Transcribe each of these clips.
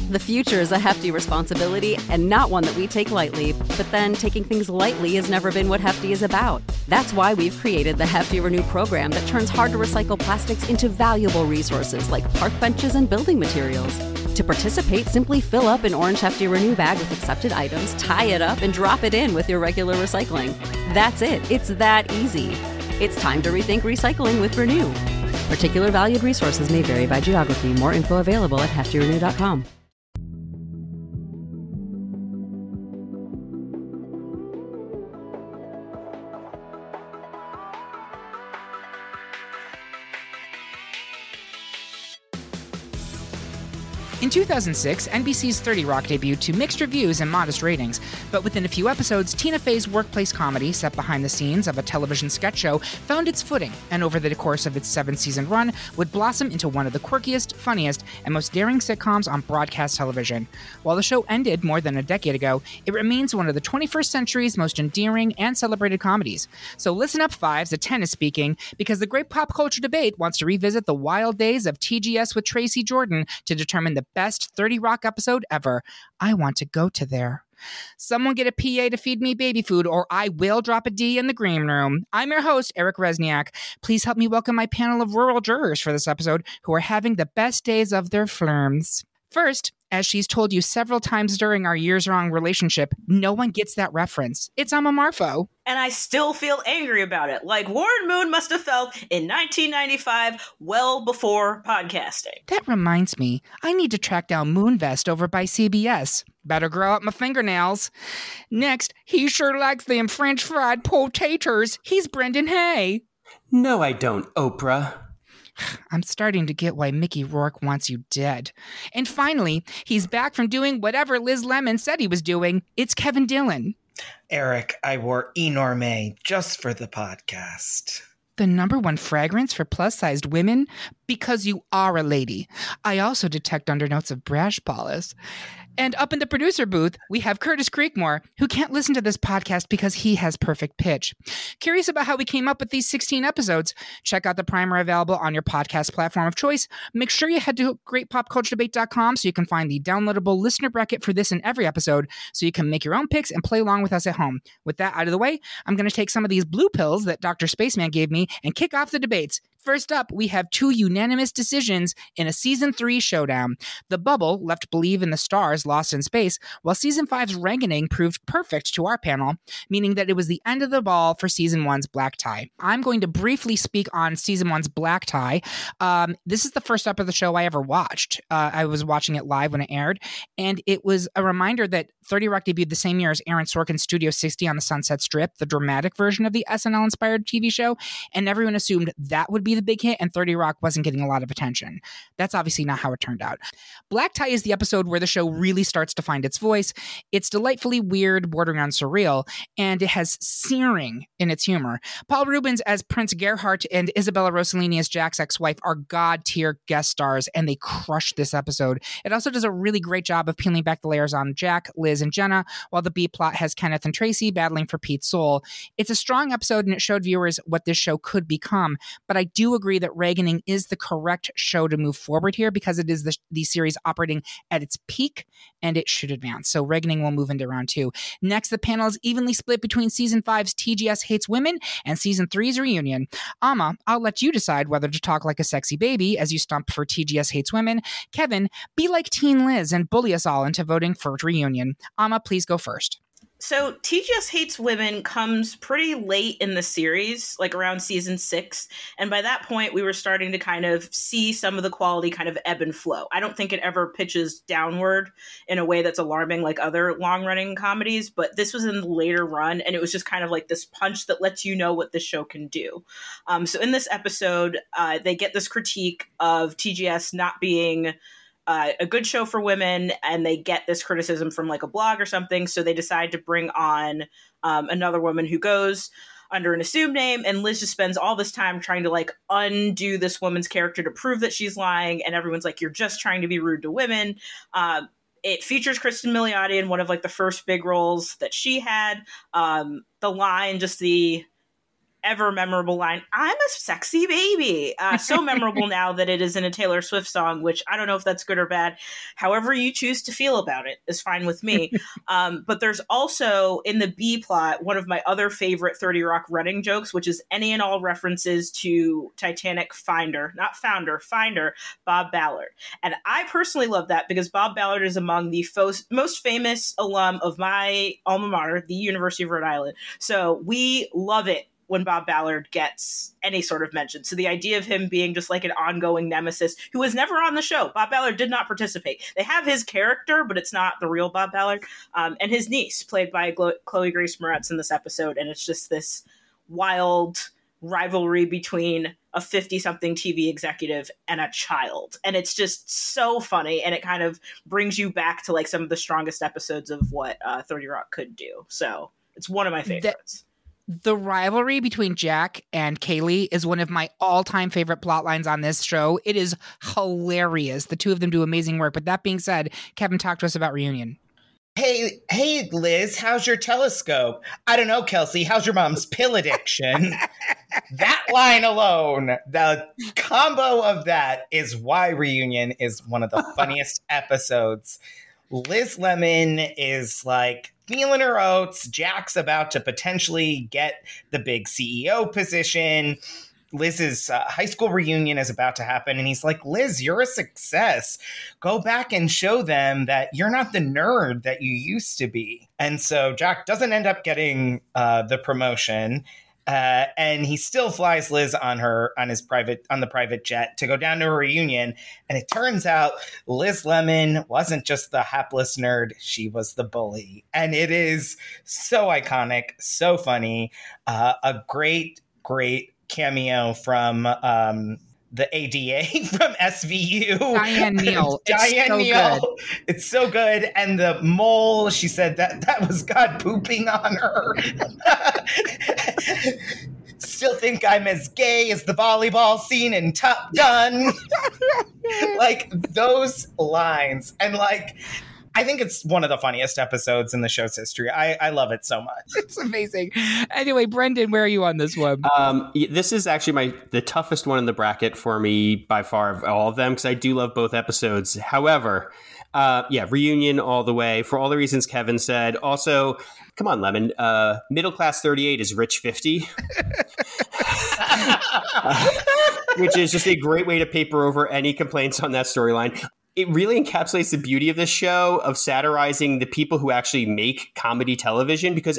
The future is a hefty responsibility and not one that we take lightly, but then taking things lightly has never been what Hefty is about. That's why we've created the Hefty Renew program that turns hard-to-recycle plastics into valuable resources like park benches and building materials. To participate, simply fill up an orange Hefty Renew bag with accepted items, tie it up, and drop it in with your regular recycling. That's it. It's that easy. It's time to rethink recycling with Renew. Particular valued resources may vary by geography. More info available at heftyrenew.com. In 2006, NBC's 30 Rock debuted to mixed reviews and modest ratings, but within a few episodes, Tina Fey's workplace comedy, set behind the scenes of a television sketch show, found its footing, and over the course of its 7-season run, would blossom into one of the quirkiest, funniest, and most daring sitcoms on broadcast television. While the show ended more than a decade ago, it remains one of the 21st century's most endearing and celebrated comedies. So listen up, Fives, a 10 is speaking, because the Great Pop Culture Debate wants to revisit the wild days of TGS with Tracy Jordan to determine the best 30 Rock episode ever. I want to go to there. Someone get a PA to feed me baby food, or I will drop a D in the green room. I'm your host, Eric Resniak. Please help me welcome my panel of rural jurors for this episode who are having the best days of their flirms. First, as she's told you several times during our years-long relationship, no one gets that reference. It's Amma Marfo. And I still feel angry about it, like Warren Moon must have felt in 1995, well before podcasting. That reminds me, I need to track down Moonvest over by CBS. Better grow up my fingernails. Next, he sure likes them French fried potatoes. He's Brendan Hay. No, I don't, Oprah. I'm starting to get why Mickey Rourke wants you dead. And finally, he's back from doing whatever Liz Lemon said he was doing. It's Kevin Dillon. Eric, I wore Enorme just for the podcast. The #1 fragrance for plus-sized women? Because you are a lady. I also detect undernotes of brash polish. And up in the producer booth, we have Curtis Creekmore, who can't listen to this podcast because he has perfect pitch. Curious about how we came up with these 16 episodes? Check out the primer available on your podcast platform of choice. Make sure you head to greatpopculturedebate.com so you can find the downloadable listener bracket for this and every episode so you can make your own picks and play along with us at home. With that out of the way, I'm going to take some of these blue pills that Dr. Spaceman gave me and kick off the debates. First up, we have 2 unanimous decisions in a Season 3 showdown. The Bubble left Believe in the Stars lost in space, while Season 5's Rangoning proved perfect to our panel, meaning that it was the end of the ball for Season 1's Black Tie. I'm going to briefly speak on Season 1's Black Tie. This is the first up of the show I ever watched. I was watching it live when it aired, and it was a reminder that 30 Rock debuted the same year as Aaron Sorkin's Studio 60 on the Sunset Strip, the dramatic version of the SNL-inspired TV show, and everyone assumed that would be the big hit and 30 Rock wasn't getting a lot of attention. That's obviously not how it turned out. Black Tie is the episode where the show really starts to find its voice. It's delightfully weird, bordering on surreal, and it has searing in its humor. Paul Rubens as Prince Gerhardt and Isabella Rossellini as Jack's ex-wife are god-tier guest stars, and they crush this episode. It also does a really great job of peeling back the layers on Jack, Liz, and Jenna, while the B-plot has Kenneth and Tracy battling for Pete's soul. It's a strong episode, and it showed viewers what this show could become, but I do agree that Rangoning is the correct show to move forward here because it is the series operating at its peak, and it should advance. So Rangoning will move into round 2. Next, the panel is evenly split between Season 5's TGS Hates Women and Season 3's Reunion. Amma, I'll let you decide whether to talk like a sexy baby as you stump for TGS Hates Women. Kevin, be like Teen Liz and bully us all into voting for Reunion. Amma, please go first. So TGS Hates Women comes pretty late in the series, like around Season 6. And by that point, we were starting to kind of see some of the quality kind of ebb and flow. I don't think it ever pitches downward in a way that's alarming like other long-running comedies, but this was in the later run, and it was just kind of like this punch that lets you know what the show can do. So in this episode, they get this critique of TGS not being a good show for women, and they get this criticism from like a blog or something. So they decide to bring on another woman who goes under an assumed name, and Liz just spends all this time trying to like undo this woman's character to prove that she's lying. And everyone's like, you're just trying to be rude to women. It features Kristen Milioti in one of like the first big roles that she had. The line, just the ever memorable line, "I'm a sexy baby." So memorable now that it is in a Taylor Swift song, which I don't know if that's good or bad. However you choose to feel about it is fine with me. But there's also in the B plot, one of my other favorite 30 Rock running jokes, which is any and all references to Titanic Finder, Bob Ballard. And I personally love that because Bob Ballard is among the most famous alum of my alma mater, the University of Rhode Island. So we love it when Bob Ballard gets any sort of mention. So the idea of him being just like an ongoing nemesis who was never on the show. Bob Ballard did not participate. They have his character, but it's not the real Bob Ballard. And his niece, played by Chloe Grace Moretz in this episode. And it's just this wild rivalry between a 50-something TV executive and a child. And it's just so funny. And it kind of brings you back to like some of the strongest episodes of what 30 Rock could do. So it's one of my favorites. The rivalry between Jack and Kaylee is one of my all-time favorite plot lines on this show. It is hilarious. The two of them do amazing work. But that being said, Kevin, talk to us about Reunion. Hey, Liz, how's your telescope? I don't know, Kelsey, how's your mom's pill addiction? That line alone, the combo of that is why Reunion is one of the funniest episodes. Liz Lemon is like feeling her oats. Jack's about to potentially get the big CEO position. Liz's high school reunion is about to happen. And he's like, Liz, you're a success. Go back and show them that you're not the nerd that you used to be. And so Jack doesn't end up getting the promotion. And he still flies Liz on the private jet to go down to a reunion. And it turns out Liz Lemon wasn't just the hapless nerd. She was the bully. And it is so iconic, so funny. A great cameo from the ADA from SVU. Diane Neal. It's so good. And the mole, she said that was God pooping on her. Still think I'm as gay as the volleyball scene in Top Gun. Like those lines. And like, I think it's one of the funniest episodes in the show's history. I love it so much. It's amazing. Anyway, Brendan, where are you on this one? This is actually the toughest one in the bracket for me by far of all of them because I do love both episodes. However, Reunion all the way for all the reasons Kevin said. Also, come on, Lemon. Middle Class 38 is Rich 50. Which is just a great way to paper over any complaints on that storyline. It really encapsulates the beauty of this show of satirizing the people who actually make comedy television because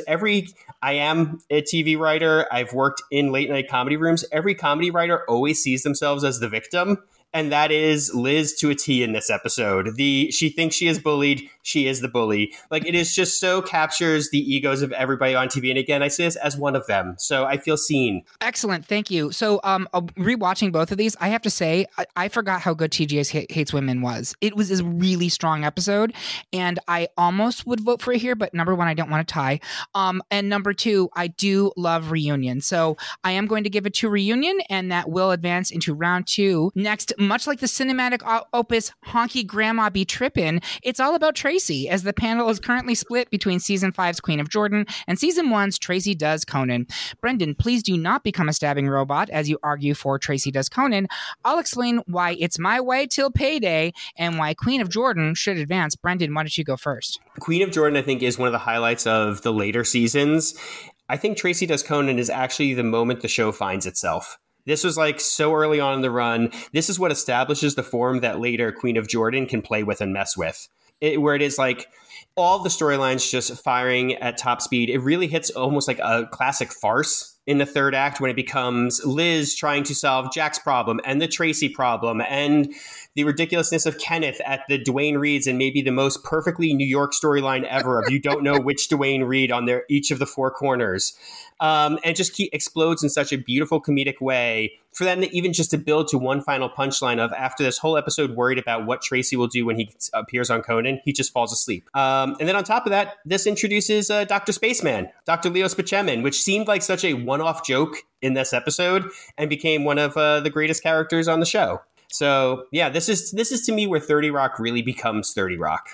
I am a TV writer. I've worked in late night comedy rooms. Every comedy writer always sees themselves as the victim. And that is Liz to a T in this episode. She thinks she is bullied. She is the bully. Like, it is just so captures the egos of everybody on TV. And again, I say this as one of them. So I feel seen. Excellent. Thank you. So rewatching both of these, I have to say, I forgot how good TGS Hates Women was. It was a really strong episode. And I almost would vote for it here. But number one, I don't want to tie. And number two, I do love Reunion. So I am going to give it to Reunion. And that will advance into round two. Next, much like the cinematic opus Honky Grandma Be Trippin', it's all about Tracy, as the panel is currently split between Season 5's Queen of Jordan and Season 1's Tracy Does Conan. Brendan, please do not become a stabbing robot as you argue for Tracy Does Conan. I'll explain why it's my way till payday and why Queen of Jordan should advance. Brendan, why don't you go first? Queen of Jordan, I think, is one of the highlights of the later seasons. I think Tracy Does Conan is actually the moment the show finds itself. This was like so early on in the run. This is what establishes the form that later Queen of Jordan can play with and mess with. Where it is like all the storylines just firing at top speed. It really hits almost like a classic farce in the third act when it becomes Liz trying to solve Jack's problem and the Tracy problem and the ridiculousness of Kenneth at the Dwayne Reeds and maybe the most perfectly New York storyline ever of you don't know which Dwayne Reed on each of the four corners. And it just explodes in such a beautiful comedic way for them to even just to build to one final punchline of after this whole episode worried about what Tracy will do when he appears on Conan, he just falls asleep. And then on top of that, this introduces Dr. Spaceman, Dr. Leo Spaceman, which seemed like such a one-off joke in this episode and became one of the greatest characters on the show. So yeah, this is to me where 30 Rock really becomes 30 Rock.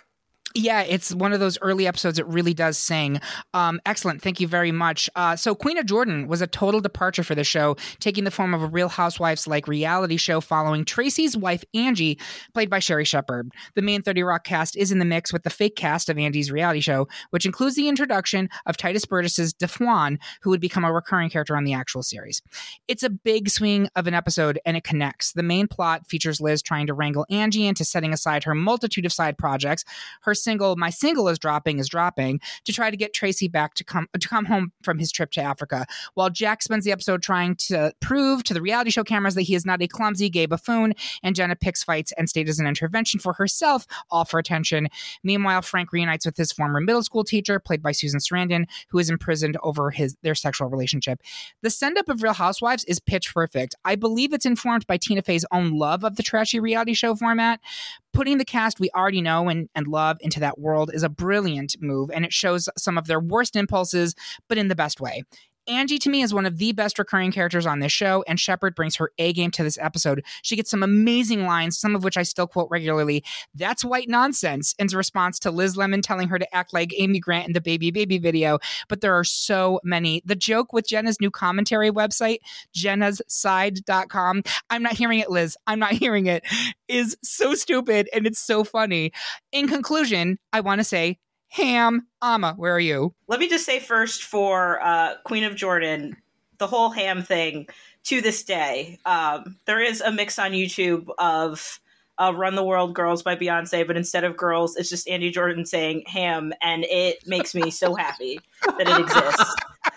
Yeah, it's one of those early episodes that really does sing. Excellent. Thank you very much. So Queen of Jordan was a total departure for the show, taking the form of a Real Housewives-like reality show following Tracy's wife, Angie, played by Sherri Shepherd. The main 30 Rock cast is in the mix with the fake cast of Angie's reality show, which includes the introduction of Titus Burgess's DeFwan, who would become a recurring character on the actual series. It's a big swing of an episode, and it connects. The main plot features Liz trying to wrangle Angie into setting aside her multitude of side projects. Her single, My Single is dropping, to try to get Tracy back to come home from his trip to Africa, while Jack spends the episode trying to prove to the reality show cameras that he is not a clumsy gay buffoon, and Jenna picks fights and stages an intervention for herself, all for attention. Meanwhile, Frank reunites with his former middle school teacher, played by Susan Sarandon, who is imprisoned over their sexual relationship. The send-up of Real Housewives is pitch perfect. I believe it's informed by Tina Fey's own love of the trashy reality show format. Putting the cast we already know and love into that world is a brilliant move, and it shows some of their worst impulses, but in the best way. Angie, to me, is one of the best recurring characters on this show, and Shepherd brings her A game to this episode. She gets some amazing lines, some of which I still quote regularly. "That's white nonsense," in response to Liz Lemon telling her to act like Amy Grant in the Baby Baby video. But there are so many. The joke with Jenna's new commentary website, jennasSide.com, I'm not hearing it, Liz. I'm not hearing it, is so stupid, and it's so funny. In conclusion, I want to say, Ham. Amma, where are you? Let me just say first for Queen of Jordan, the whole Ham thing, to this day, there is a mix on YouTube of Run the World Girls by Beyonce, but instead of girls, it's just Andy Jordan saying ham, and it makes me so happy that it exists.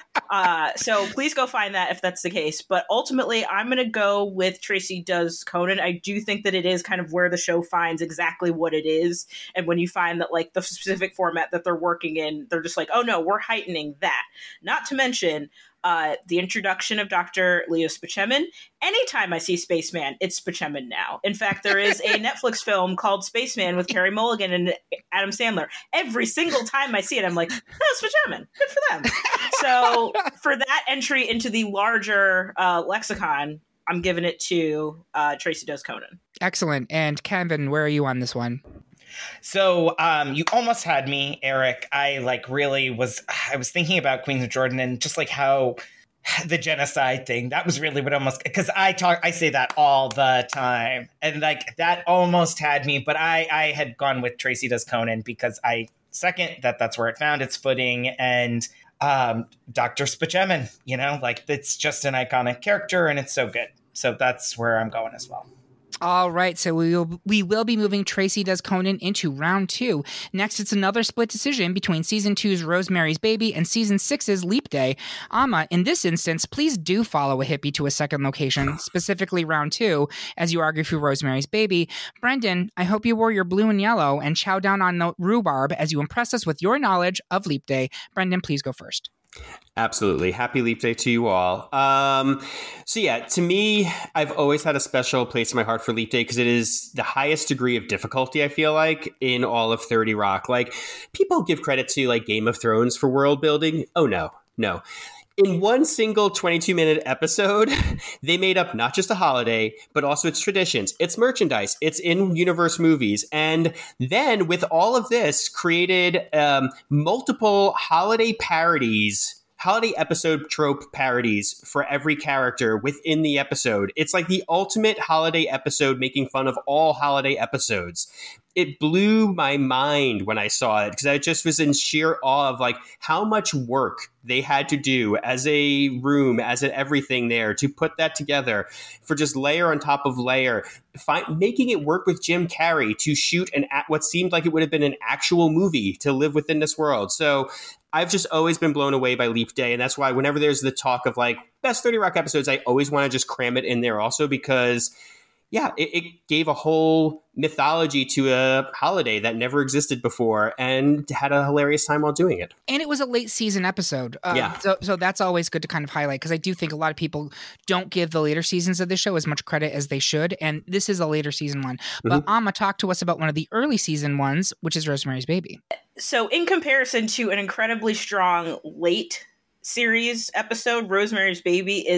So please go find that if that's the case. But ultimately, I'm going to go with Tracy Does Conan. I do think that it is kind of where the show finds exactly what it is. And when you find that, like, the specific format that they're working in, they're just like, oh no, we're heightening that. Not to mention the introduction of Dr. Leo Spaceman. Anytime I see Spaceman, it's Spaceman now. In fact, there is a Netflix film called Spaceman with Carey Mulligan and Adam Sandler. Every single time I see it, I'm like, oh, Spaceman. Good for them. So for that entry into the larger lexicon, I'm giving it to Tracy Does Conan. Excellent. And Kevin, where are you on this one? So you almost had me, Eric. I was thinking about Queens of Jordan and just like how the genocide thing, that was really what almost, because I say that all the time, and like that almost had me, but I had gone with Tracy Does Conan because that's where it found its footing. And Dr. Spaceman, like it's just an iconic character and it's so good. So that's where I'm going as well. All right, so we will be moving Tracy Does Conan into round 2. Next, it's another split decision between Season 2's Rosemary's Baby and Season 6's Leap Day. Amma, in this instance, please do follow a hippie to a second location, specifically round 2, as you argue through Rosemary's Baby. Brendan, I hope you wore your blue and yellow and chow down on the rhubarb as you impress us with your knowledge of Leap Day. Brendan, please go first. Absolutely. Happy Leap Day to you all. So yeah, to me, I've always had a special place in my heart for Leap Day because it is the highest degree of difficulty, I feel like, in all of 30 Rock. Like, people give credit to like Game of Thrones for world building. Oh, no. In one single 22-minute episode, they made up not just a holiday, but also its traditions, its merchandise, its in-universe movies. And then with all of this, created multiple holiday episode trope parodies for every character within the episode. It's like the ultimate holiday episode making fun of all holiday episodes. It blew my mind when I saw it because I just was in sheer awe of like how much work they had to do as a room, as an everything there to put that together for just layer on top of layer, making it work with Jim Carrey to shoot what seemed like it would have been an actual movie to live within this world. So I've just always been blown away by Leap Day. And that's why whenever there's the talk of like best 30 Rock episodes, I always want to just cram it in there also because yeah, it gave a whole mythology to a holiday that never existed before and had a hilarious time while doing it. And it was a late season episode. Yeah. So that's always good to kind of highlight because I do think a lot of people don't give the later seasons of the show as much credit as they should. And this is a later season one. But Amma, talk to us about one of the early season ones, which is Rosemary's Baby. So in comparison to an incredibly strong late series episode, Rosemary's Baby is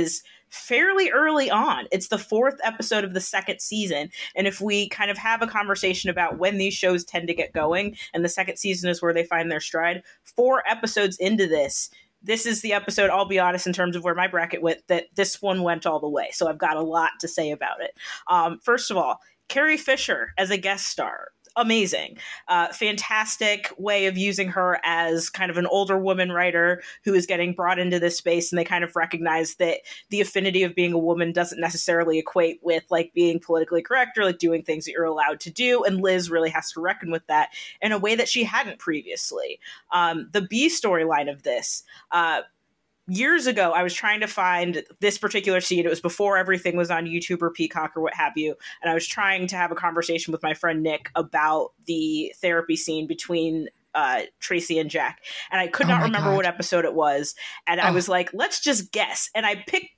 fairly early on. It's the 4th episode of the 2nd season. And if we kind of have a conversation about when these shows tend to get going, and the 2nd season is where they find their stride, 4 episodes into this is the episode, I'll be honest, in terms of where my bracket went, that this one went all the way. So I've got a lot to say about it. First of all, Carrie Fisher as a guest star. Amazing. Fantastic way of using her as kind of an older woman writer who is getting brought into this space, and they kind of recognize that the affinity of being a woman doesn't necessarily equate with like being politically correct or like doing things that you're allowed to do, and Liz really has to reckon with that in a way that she hadn't previously. The B storyline of this, years ago, I was trying to find this particular scene. It was before everything was on YouTube or Peacock or what have you. And I was trying to have a conversation with my friend Nick about the therapy scene between Tracy and Jack. And I could not remember what episode it was. And I was like, let's just guess. And I picked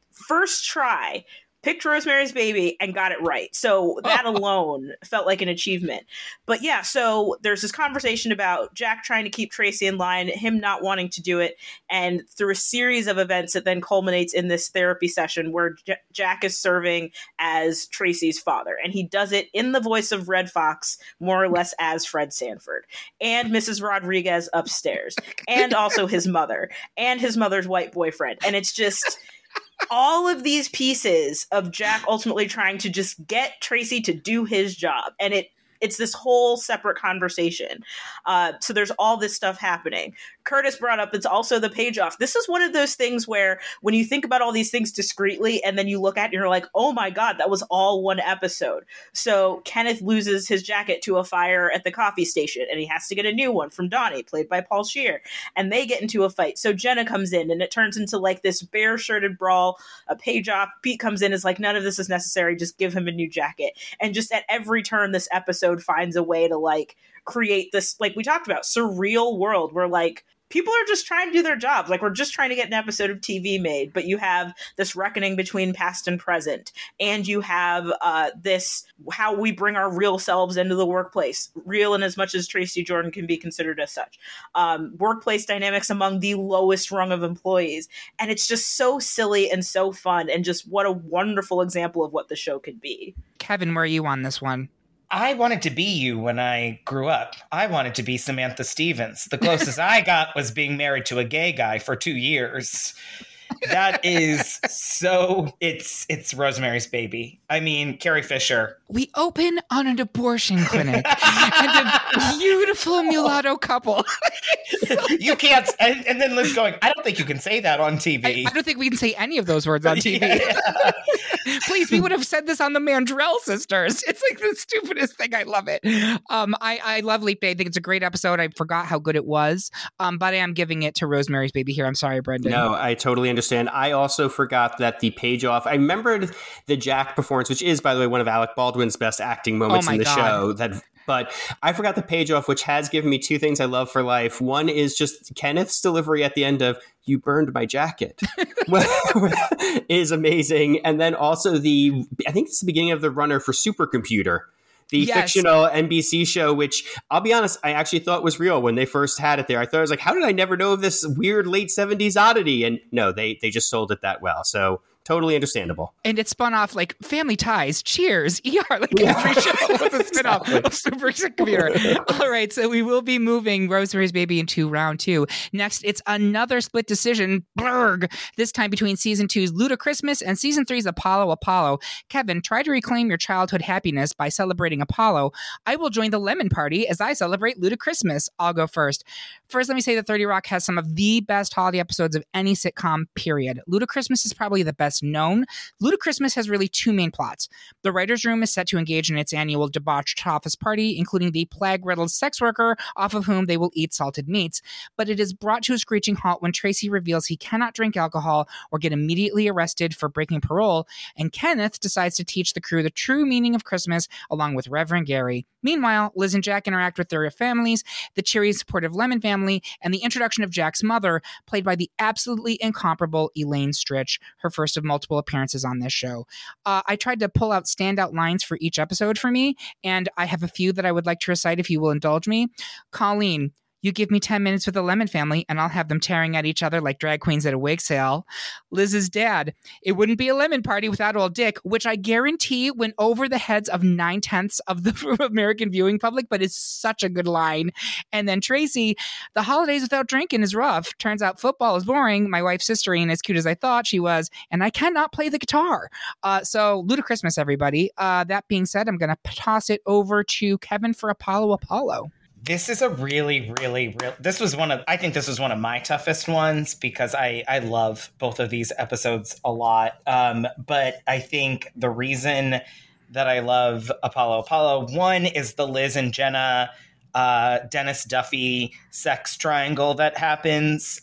Rosemary's Baby and got it right. So that alone felt like an achievement. But yeah, so there's this conversation about Jack trying to keep Tracy in line, him not wanting to do it. And through a series of events, it then culminates in this therapy session where Jack is serving as Tracy's father. And he does it in the voice of Red Fox, more or less as Fred Sanford, and Mrs. Rodriguez upstairs, and also his mother, and his mother's white boyfriend. And it's just all of these pieces of Jack ultimately trying to just get Tracy to do his job. And it's this whole separate conversation. So there's all this stuff happening. Curtis brought up, it's also the page off. This is one of those things where when you think about all these things discreetly and then you look at it and you're like, oh my God, that was all one episode. So Kenneth loses his jacket to a fire at the coffee station and he has to get a new one from Donnie, played by Paul Scheer. And they get into a fight. So Jenna comes in and it turns into like this bare-shirted brawl, a page off. Pete comes in, is like, none of this is necessary. Just give him a new jacket. And just at every turn, this episode finds a way to like create this, like we talked about, surreal world where like people are just trying to do their jobs. Like we're just trying to get an episode of TV made, but you have this reckoning between past and present. And you have this, how we bring our real selves into the workplace, real in as much as Tracy Jordan can be considered as such. Workplace dynamics among the lowest rung of employees. And it's just so silly and so fun. And just what a wonderful example of what the show could be. Kevin, where are you on this one? I wanted to be you when I grew up. I wanted to be Samantha Stevens. The closest I got was being married to a gay guy for 2 years. That is so, it's Rosemary's Baby. I mean, Carrie Fisher. We open on an abortion clinic and a beautiful mulatto couple. You can't, and then Liz going, I don't think you can say that on TV. I don't think we can say any of those words on TV. Yeah. Please, we would have said this on the Mandrell Sisters. It's like the stupidest thing. I love it. I love Leap Day. I think it's a great episode. I forgot how good it was, but I am giving it to Rosemary's Baby here. I'm sorry, Brendan. No, I totally understand. I also forgot that the page off, I remembered the Jack performance, which is, by the way, one of Alec Baldwin's best acting moments in the show. But I forgot the page off, which has given me two things I love for life. One is just Kenneth's delivery at the end of, you burned my jacket, is amazing. And then also I think it's the beginning of the runner for Supercomputer, the fictional NBC show, which I'll be honest, I actually thought was real when they first had it there. I thought, I was like, how did I never know of this weird late 70s oddity? And no, they just sold it that well. So totally understandable. And it spun off like Family Ties, Cheers, ER, like every show was a spin-off of Supercomputer. All right, so we will be moving Rosemary's Baby into round 2. Next, it's another split decision, blurg, this time between season 2's Ludachristmas and season 3's Apollo. Kevin, try to reclaim your childhood happiness by celebrating Apollo. I will join the lemon party as I celebrate Ludachristmas. I'll go first. First, let me say that 30 Rock has some of the best holiday episodes of any sitcom, period. Ludachristmas is probably the best known. Ludachristmas has really two main plots. The writer's room is set to engage in its annual debauched office party, including the plague-riddled sex worker off of whom they will eat salted meats. But it is brought to a screeching halt when Tracy reveals he cannot drink alcohol or get immediately arrested for breaking parole, and Kenneth decides to teach the crew the true meaning of Christmas along with Reverend Gary. Meanwhile, Liz and Jack interact with their families, the cheery, supportive Lemon family, and the introduction of Jack's mother, played by the absolutely incomparable Elaine Stritch, her first of multiple appearances on this show. I tried to pull out standout lines for each episode for me, and I have a few that I would like to recite if you will indulge me. Colleen, You give me 10 minutes with the Lemon family, and I'll have them tearing at each other like drag queens at a wig sale. Liz's dad, it wouldn't be a lemon party without old Dick, which I guarantee went over the heads of 9/10 of the American viewing public, but is such a good line. And then Tracy, the holidays without drinking is rough. Turns out football is boring. My wife's sister ain't as cute as I thought she was, and I cannot play the guitar. So Ludachristmas, everybody. That being said, I'm going to toss it over to Kevin for Apollo. This is a really, I think this was one of my toughest ones because I love both of these episodes a lot. But I think the reason that I love Apollo, one is the Liz and Jenna, Dennis Duffy sex triangle that happens.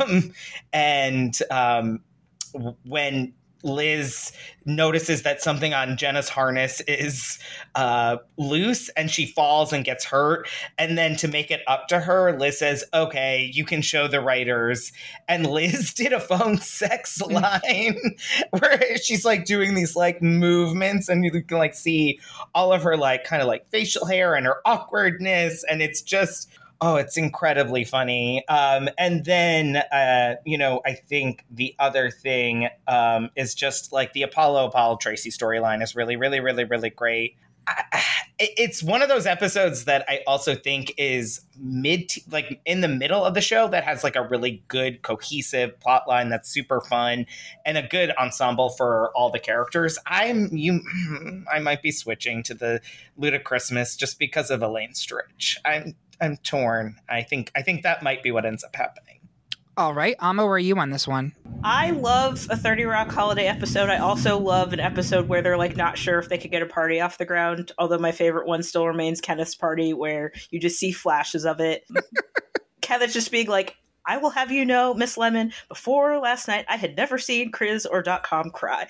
When Liz notices that something on Jenna's harness is loose and she falls and gets hurt. And then to make it up to her, Liz says, okay, you can show the writers. And Liz did a phone sex line where she's like doing these like movements and you can like see all of her like kind of like facial hair and her awkwardness. And it's just, oh, it's incredibly funny. And then, I think the other thing is just like the Apollo Tracy storyline is really, really, really, really great. It's one of those episodes that I also think is in the middle of the show that has like a really good cohesive plot line that's super fun and a good ensemble for all the characters. I might be switching to the Ludachristmas just because of Elaine Stritch. I'm torn. I think that might be what ends up happening. All right. Amma, where are you on this one? I love a 30 Rock holiday episode. I also love an episode where they're like not sure if they could get a party off the ground. Although my favorite one still remains Kenneth's party, where you just see flashes of it. Kenneth just being like, I will have you know, Miss Lemon, before last night I had never seen Chris or .com cry.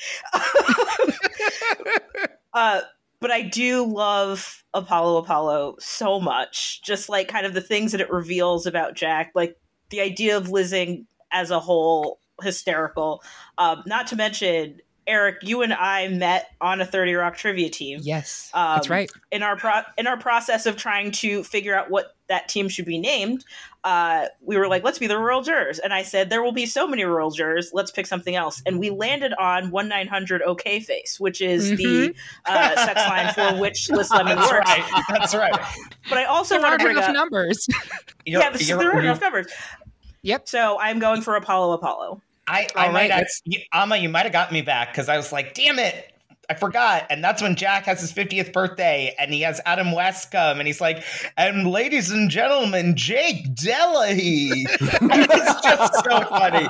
But I do love Apollo so much. Just like kind of the things that it reveals about Jack, like the idea of Lizzing as a whole, hysterical. Not to mention, Eric, you and I met on a 30 Rock trivia team. Yes, that's right. In our process of trying to figure out what that team should be named, we were like, let's be the Rural Jurors. And I said, there will be so many Rural Jurors. Let's pick something else. And we landed on 1-900 OK Face, which is the sex line for which Liz Lemon works. Right. That's right. But I also want to bring up numbers. There are enough numbers. Yep. So I'm going for Apollo. Amma, you might have gotten me back because I was like, damn it, I forgot. And that's when Jack has his 50th birthday and he has Adam West come and he's like, and ladies and gentlemen, Jake Delahy. It's just so funny.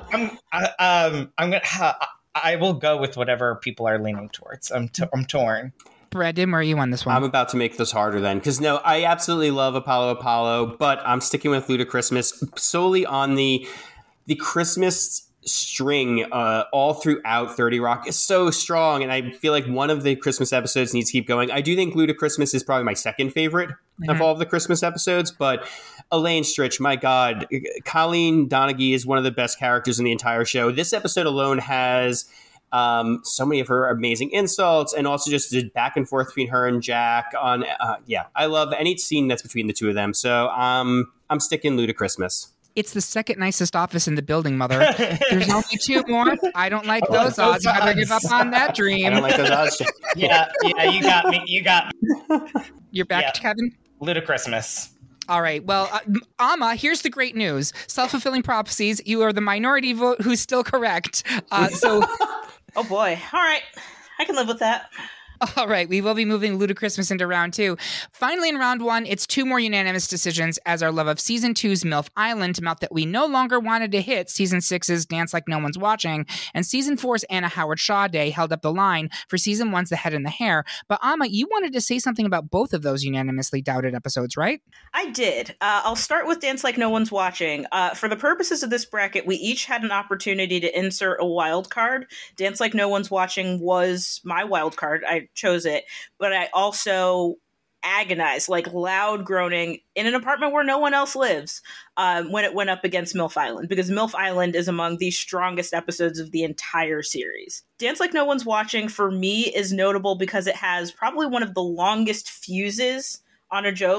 I will go with whatever people are leaning towards. I'm torn. Brandon, where are you on this one? I'm about to make this harder then, because no, I absolutely love Apollo, but I'm sticking with Ludachristmas solely on the Christmas string all throughout 30 Rock is so strong, and I feel like one of the Christmas episodes needs to keep going. I do think Ludachristmas is probably my second favorite of all of the Christmas episodes, but Elaine Stritch, my God, Colleen Donaghy is one of the best characters in the entire show. This episode alone has so many of her amazing insults, and also just the back and forth between her and Jack on I love any scene that's between the two of them. So I'm sticking Ludachristmas. It's the second nicest office in the building, Mother. There's only two more. I don't like those odds. I better give up on that dream. I don't like those odds. Yeah, you got me. You're back, Kevin? Ludachristmas. All right. Well, Amma, here's the great news. Self-fulfilling prophecies. You are the minority vote who's still correct. Oh, boy. All right. I can live with that. All right, we will be moving Ludachristmas into round two. Finally, in round one, it's two more unanimous decisions as our love of season 2's MILF Island mouth that we no longer wanted to hit season 6's Dance Like No One's Watching, and season 4's Anna Howard Shaw Day held up the line for season 1's The Head and the Hair. But Amma, you wanted to say something about both of those unanimously doubted episodes, right? I did. I'll start with Dance Like No One's Watching. For the purposes of this bracket, we each had an opportunity to insert a wild card. Dance Like No One's Watching was my wild card. I chose it, but I also agonized, like loud groaning in an apartment where no one else lives when it went up against MILF Island, because MILF Island is among the strongest episodes of the entire series. Dance Like No One's Watching for me is notable because it has probably one of the longest fuses on a joke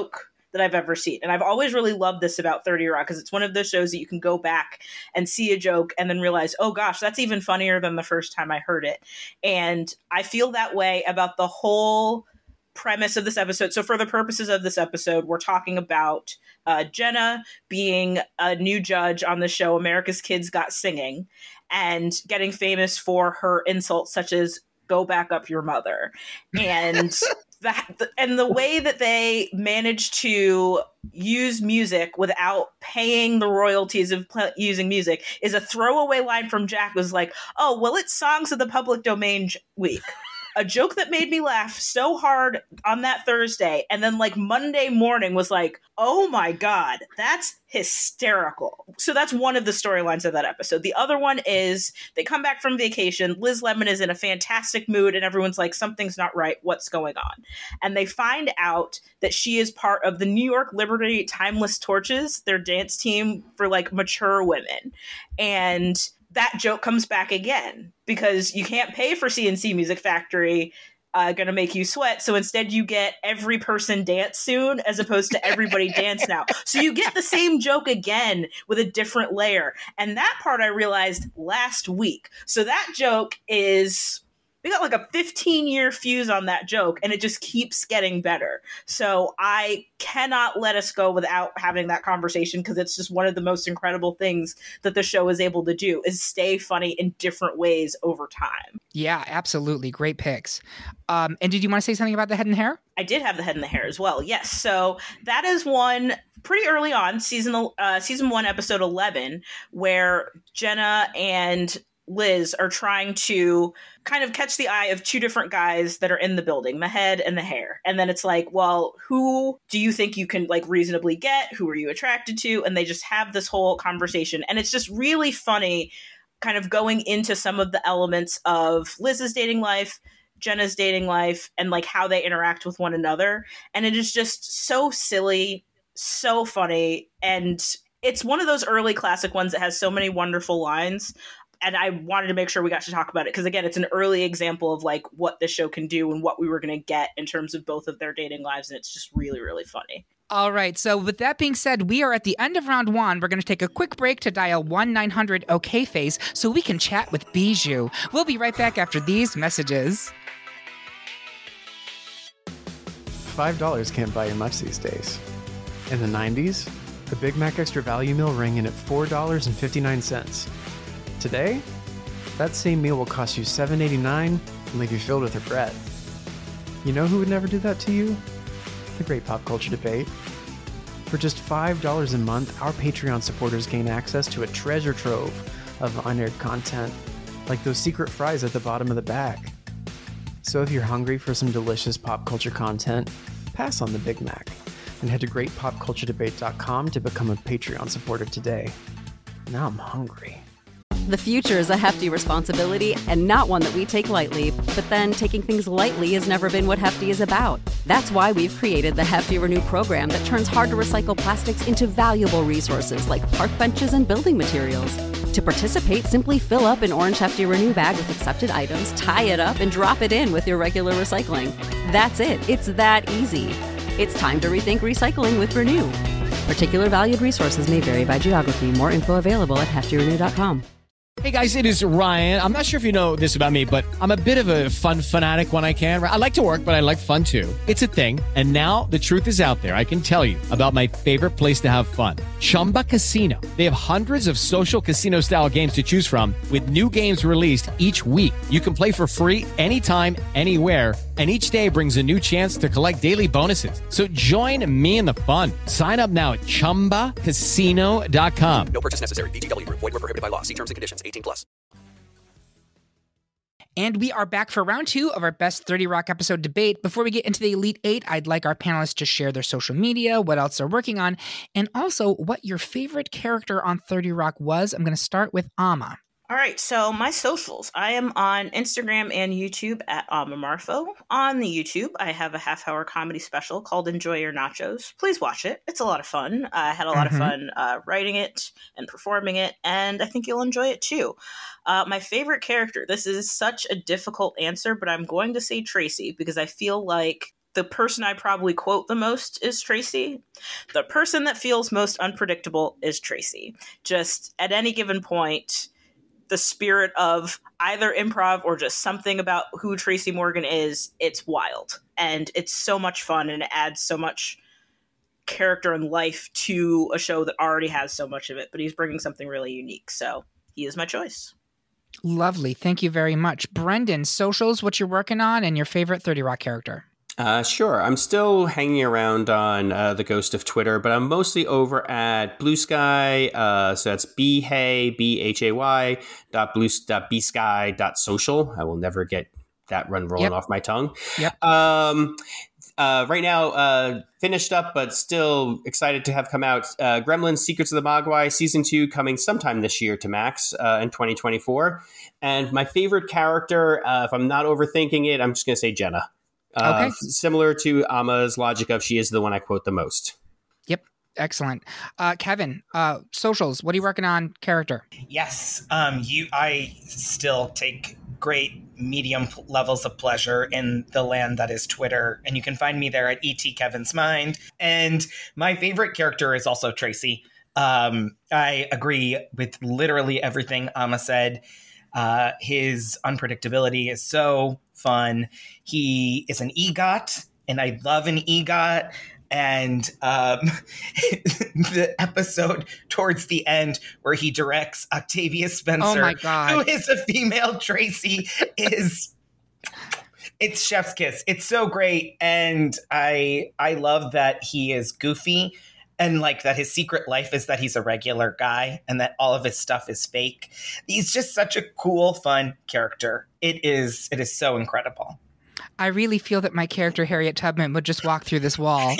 that I've ever seen. And I've always really loved this about 30 Rock because it's one of those shows that you can go back and see a joke and then realize, oh gosh, that's even funnier than the first time I heard it. And I feel that way about the whole premise of this episode. So for the purposes of this episode, we're talking about Jenna being a new judge on the show America's Kids Got Singing and getting famous for her insults such as "go back up your mother." And the way that they managed to use music without paying the royalties of using music is a throwaway line from Jack was like, "Oh, well, it's Songs of the Public Domain week." A joke that made me laugh so hard on that Thursday. And then like Monday morning was like, oh my God, that's hysterical. So that's one of the storylines of that episode. The other one is they come back from vacation. Liz Lemon is in a fantastic mood and everyone's like, something's not right. What's going on? And they find out that she is part of the New York Liberty Timeless Torches, their dance team for like mature women. And that joke comes back again because you can't pay for CNC Music Factory, gonna make you sweat. So instead you get Every Person Dance Soon as opposed to Everybody Dance Now. So you get the same joke again with a different layer. And that part I realized last week. So that joke is... we got like a 15-year fuse on that joke, and it just keeps getting better. So I cannot let us go without having that conversation because it's just one of the most incredible things that the show is able to do is stay funny in different ways over time. Yeah, absolutely. Great picks. And did you want to say something about the head and hair? I did have the head and the hair as well. Yes. So that is one pretty early on, season 1, episode 11, where Jenna and Liz are trying to kind of catch the eye of two different guys that are in the building, the head and the hair. And then it's like, well, who do you think you can like reasonably get? Who are you attracted to? And they just have this whole conversation. And it's just really funny kind of going into some of the elements of Liz's dating life, Jenna's dating life, and like how they interact with one another. And it is just so silly, so funny. And it's one of those early classic ones that has so many wonderful lines. And I wanted to make sure we got to talk about it because, again, it's an early example of like what this show can do and what we were going to get in terms of both of their dating lives. And it's just really, really funny. All right. So with that being said, we are at the end of round one. We're going to take a quick break to dial 1-900-OK-FACE so we can chat with Bijou. We'll be right back after these messages. $5 can't buy you much these days. In the 90s, the Big Mac Extra Value Meal rang in at $4.59. Today, that same meal will cost you $7.89 and leave you filled with regret. You know who would never do that to you? The Great Pop Culture Debate. For just $5 a month, our Patreon supporters gain access to a treasure trove of unaired content, like those secret fries at the bottom of the bag. So if you're hungry for some delicious pop culture content, pass on the Big Mac and head to greatpopculturedebate.com to become a Patreon supporter today. Now I'm hungry. The future is a hefty responsibility and not one that we take lightly. But then taking things lightly has never been what Hefty is about. That's why we've created the Hefty Renew program that turns hard-to-recycle plastics into valuable resources like park benches and building materials. To participate, simply fill up an orange Hefty Renew bag with accepted items, tie it up, and drop it in with your regular recycling. That's it. It's that easy. It's time to rethink recycling with Renew. Particular valued resources may vary by geography. More info available at heftyrenew.com. Hey guys, it is Ryan. I'm not sure if you know this about me, but I'm a bit of a fun fanatic when I can. I like to work, but I like fun too. It's a thing. And now the truth is out there. I can tell you about my favorite place to have fun. Chumba Casino. They have hundreds of social casino style games to choose from with new games released each week. You can play for free anytime, anywhere. And each day brings a new chance to collect daily bonuses. So join me in the fun. Sign up now at ChumbaCasino.com. No purchase necessary. VGW Group. Void where prohibited by law. See terms and conditions. 18+. And we are back for round two of our best 30 Rock episode debate. Before we get into the Elite Eight, I'd like our panelists to share their social media, what else they're working on, and also what your favorite character on 30 Rock was. I'm going to start with Ama. All right, so my socials. I am on Instagram and YouTube at Amamarfo. On the YouTube, I have a half-hour comedy special called Enjoy Your Nachos. Please watch it. It's a lot of fun. I had a lot of fun writing it and performing it, and I think you'll enjoy it too. My favorite character, this is such a difficult answer, but I'm going to say Tracy because I feel like the person I probably quote the most is Tracy. The person that feels most unpredictable is Tracy. Just at any given point, the spirit of either improv or just something about who Tracy Morgan is, it's wild. And it's so much fun, and it adds so much character and life to a show that already has so much of it, but he's bringing something really unique. So he is my choice. Lovely. Thank you very much. Brendan, socials, what you're working on, and your favorite 30 Rock character. Sure. I'm still hanging around on the ghost of Twitter, but I'm mostly over at Blue Sky. So that's BHAY .bsky.social. I will never get that rolling off my tongue. Yep. Right now, finished up, but still excited to have come out. Gremlins Secrets of the Mogwai Season 2 coming sometime this year to Max in 2024. And my favorite character, if I'm not overthinking it, I'm just going to say Jenna. Okay. Similar to Amma's logic of she is the one I quote the most. Yep. Excellent. Kevin, socials, what are you working on character? Yes. I still take great medium levels of pleasure in the land that is Twitter, and you can find me there at @Kevin's Mind. And my favorite character is also Tracy. I agree with literally everything Amma said. His unpredictability is so fun. He is an EGOT, and I love an EGOT. And the episode towards the end where he directs Octavia Spencer, oh my God, who is a female Tracy, it's chef's kiss. It's so great. And I love that he is goofy, and like that his secret life is that he's a regular guy and that all of his stuff is fake. He's just such a cool, fun character. It is so incredible. I really feel that my character, Harriet Tubman, would just walk through this wall.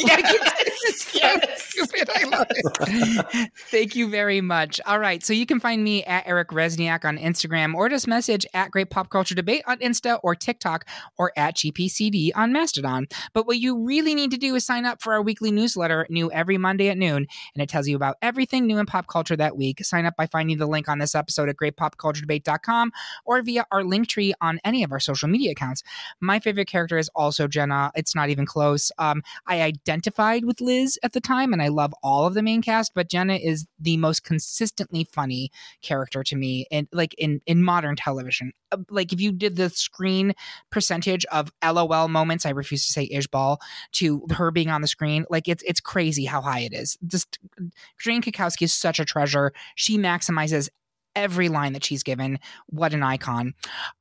Yes. Stupid. I love it. Thank you very much. All right. So you can find me at Eric Resniak on Instagram, or just message at Great Pop Culture Debate on Insta or TikTok, or at GPCD on Mastodon. But what you really need to do is sign up for our weekly newsletter, new every Monday at noon. And it tells you about everything new in pop culture that week. Sign up by finding the link on this episode at greatpopculturedebate.com or via our link tree on any of our social media accounts. My favorite character is also Jenna. It's not even close. I identified with Liz at the time, and I love all of the main cast, but Jenna is the most consistently funny character to me, and like in modern television. Like if you did the screen percentage of LOL moments, I refuse to say Ishbal, to her being on the screen, like it's crazy how high it is. Just Jane Krakowski is such a treasure. She maximizes every line that she's given. What an icon.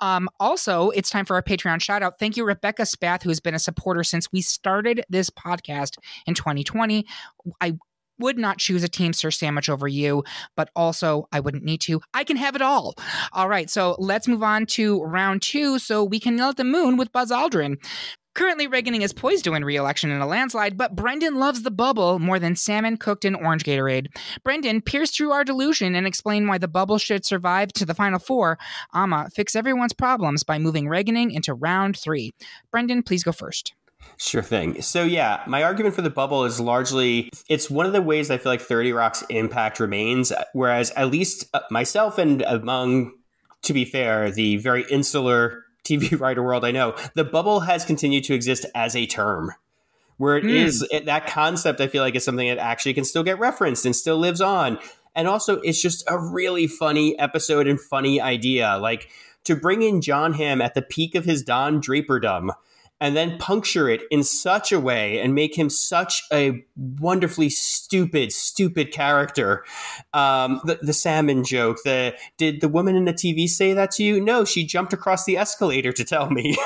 Also, it's time for our Patreon shout out. Thank you, Rebecca Spath, who has been a supporter since we started this podcast in 2020. I would not choose a Teamster sandwich over you, but also I wouldn't need to. I can have it all. All right, so let's move on to round 2 so we can yell at the moon with Buzz Aldrin. Currently, Reaganing is poised to win re-election in a landslide, but Brendan loves the bubble more than salmon cooked in orange Gatorade. Brendan, pierce through our delusion and explain why the bubble should survive to the Final Four. Amma, fix everyone's problems by moving Reaganing into round 3. Brendan, please go first. Sure thing. So yeah, my argument for the bubble is largely, it's one of the ways I feel like 30 Rock's impact remains, whereas at least myself and among, to be fair, the very insular TV writer world I know, the bubble has continued to exist as a term. Where it is, that concept I feel like is something that actually can still get referenced and still lives on. And also, it's just a really funny episode and funny idea. Like, to bring in John Hamm at the peak of his Don Draperdom and then puncture it in such a way and make him such a wonderfully stupid character. The salmon joke, did the woman in the TV say that to you? No, she jumped across the escalator to tell me.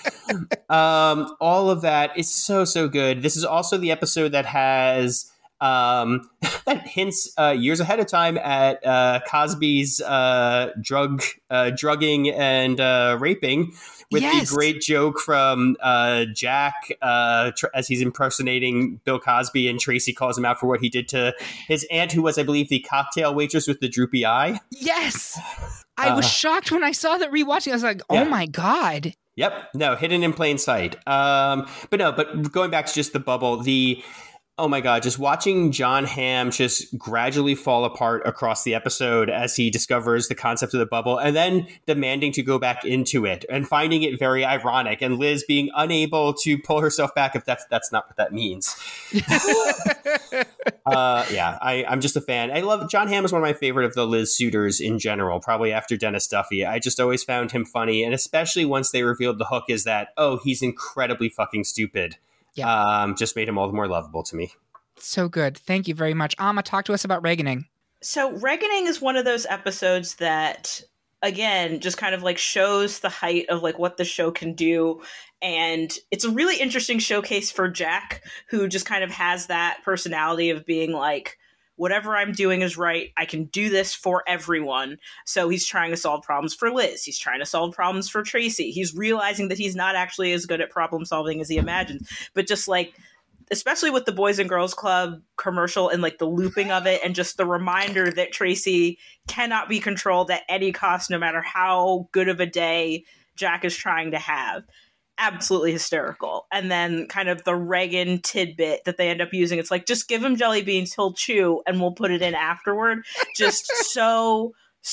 All of that is so good. This is also the episode that has that hints years ahead of time at Cosby's drugging and raping, with the great joke from Jack as he's impersonating Bill Cosby, and Tracy calls him out for what he did to his aunt, who was, I believe, the cocktail waitress with the droopy eye. Yes. I was shocked when I saw that rewatching. I was like, oh my God. Yep. No, hidden in plain sight. But going back to just the bubble, Oh my God, just watching John Hamm just gradually fall apart across the episode as he discovers the concept of the bubble and then demanding to go back into it and finding it very ironic, and Liz being unable to pull herself back if that's not what that means. I'm just a fan. I love John Hamm is one of my favorite of the Liz suitors in general, probably after Dennis Duffy. I just always found him funny, and especially once they revealed the hook is that, oh, he's incredibly fucking stupid. Yeah. Just made him all the more lovable to me. So good. Thank you very much. Amma, talk to us about Reaganing. So Reaganing is one of those episodes that, again, just kind of like shows the height of like what the show can do. And it's a really interesting showcase for Jack, who just kind of has that personality of being like, whatever I'm doing is right. I can do this for everyone. So he's trying to solve problems for Liz. He's trying to solve problems for Tracy. He's realizing that he's not actually as good at problem solving as he imagines. But just like, especially with the Boys and Girls Club commercial and like the looping of it and just the reminder that Tracy cannot be controlled at any cost, no matter how good of a day Jack is trying to have. Absolutely hysterical. And then kind of the Reagan tidbit that they end up using. It's like, just give him jelly beans, he'll chew, and we'll put it in afterward. Just so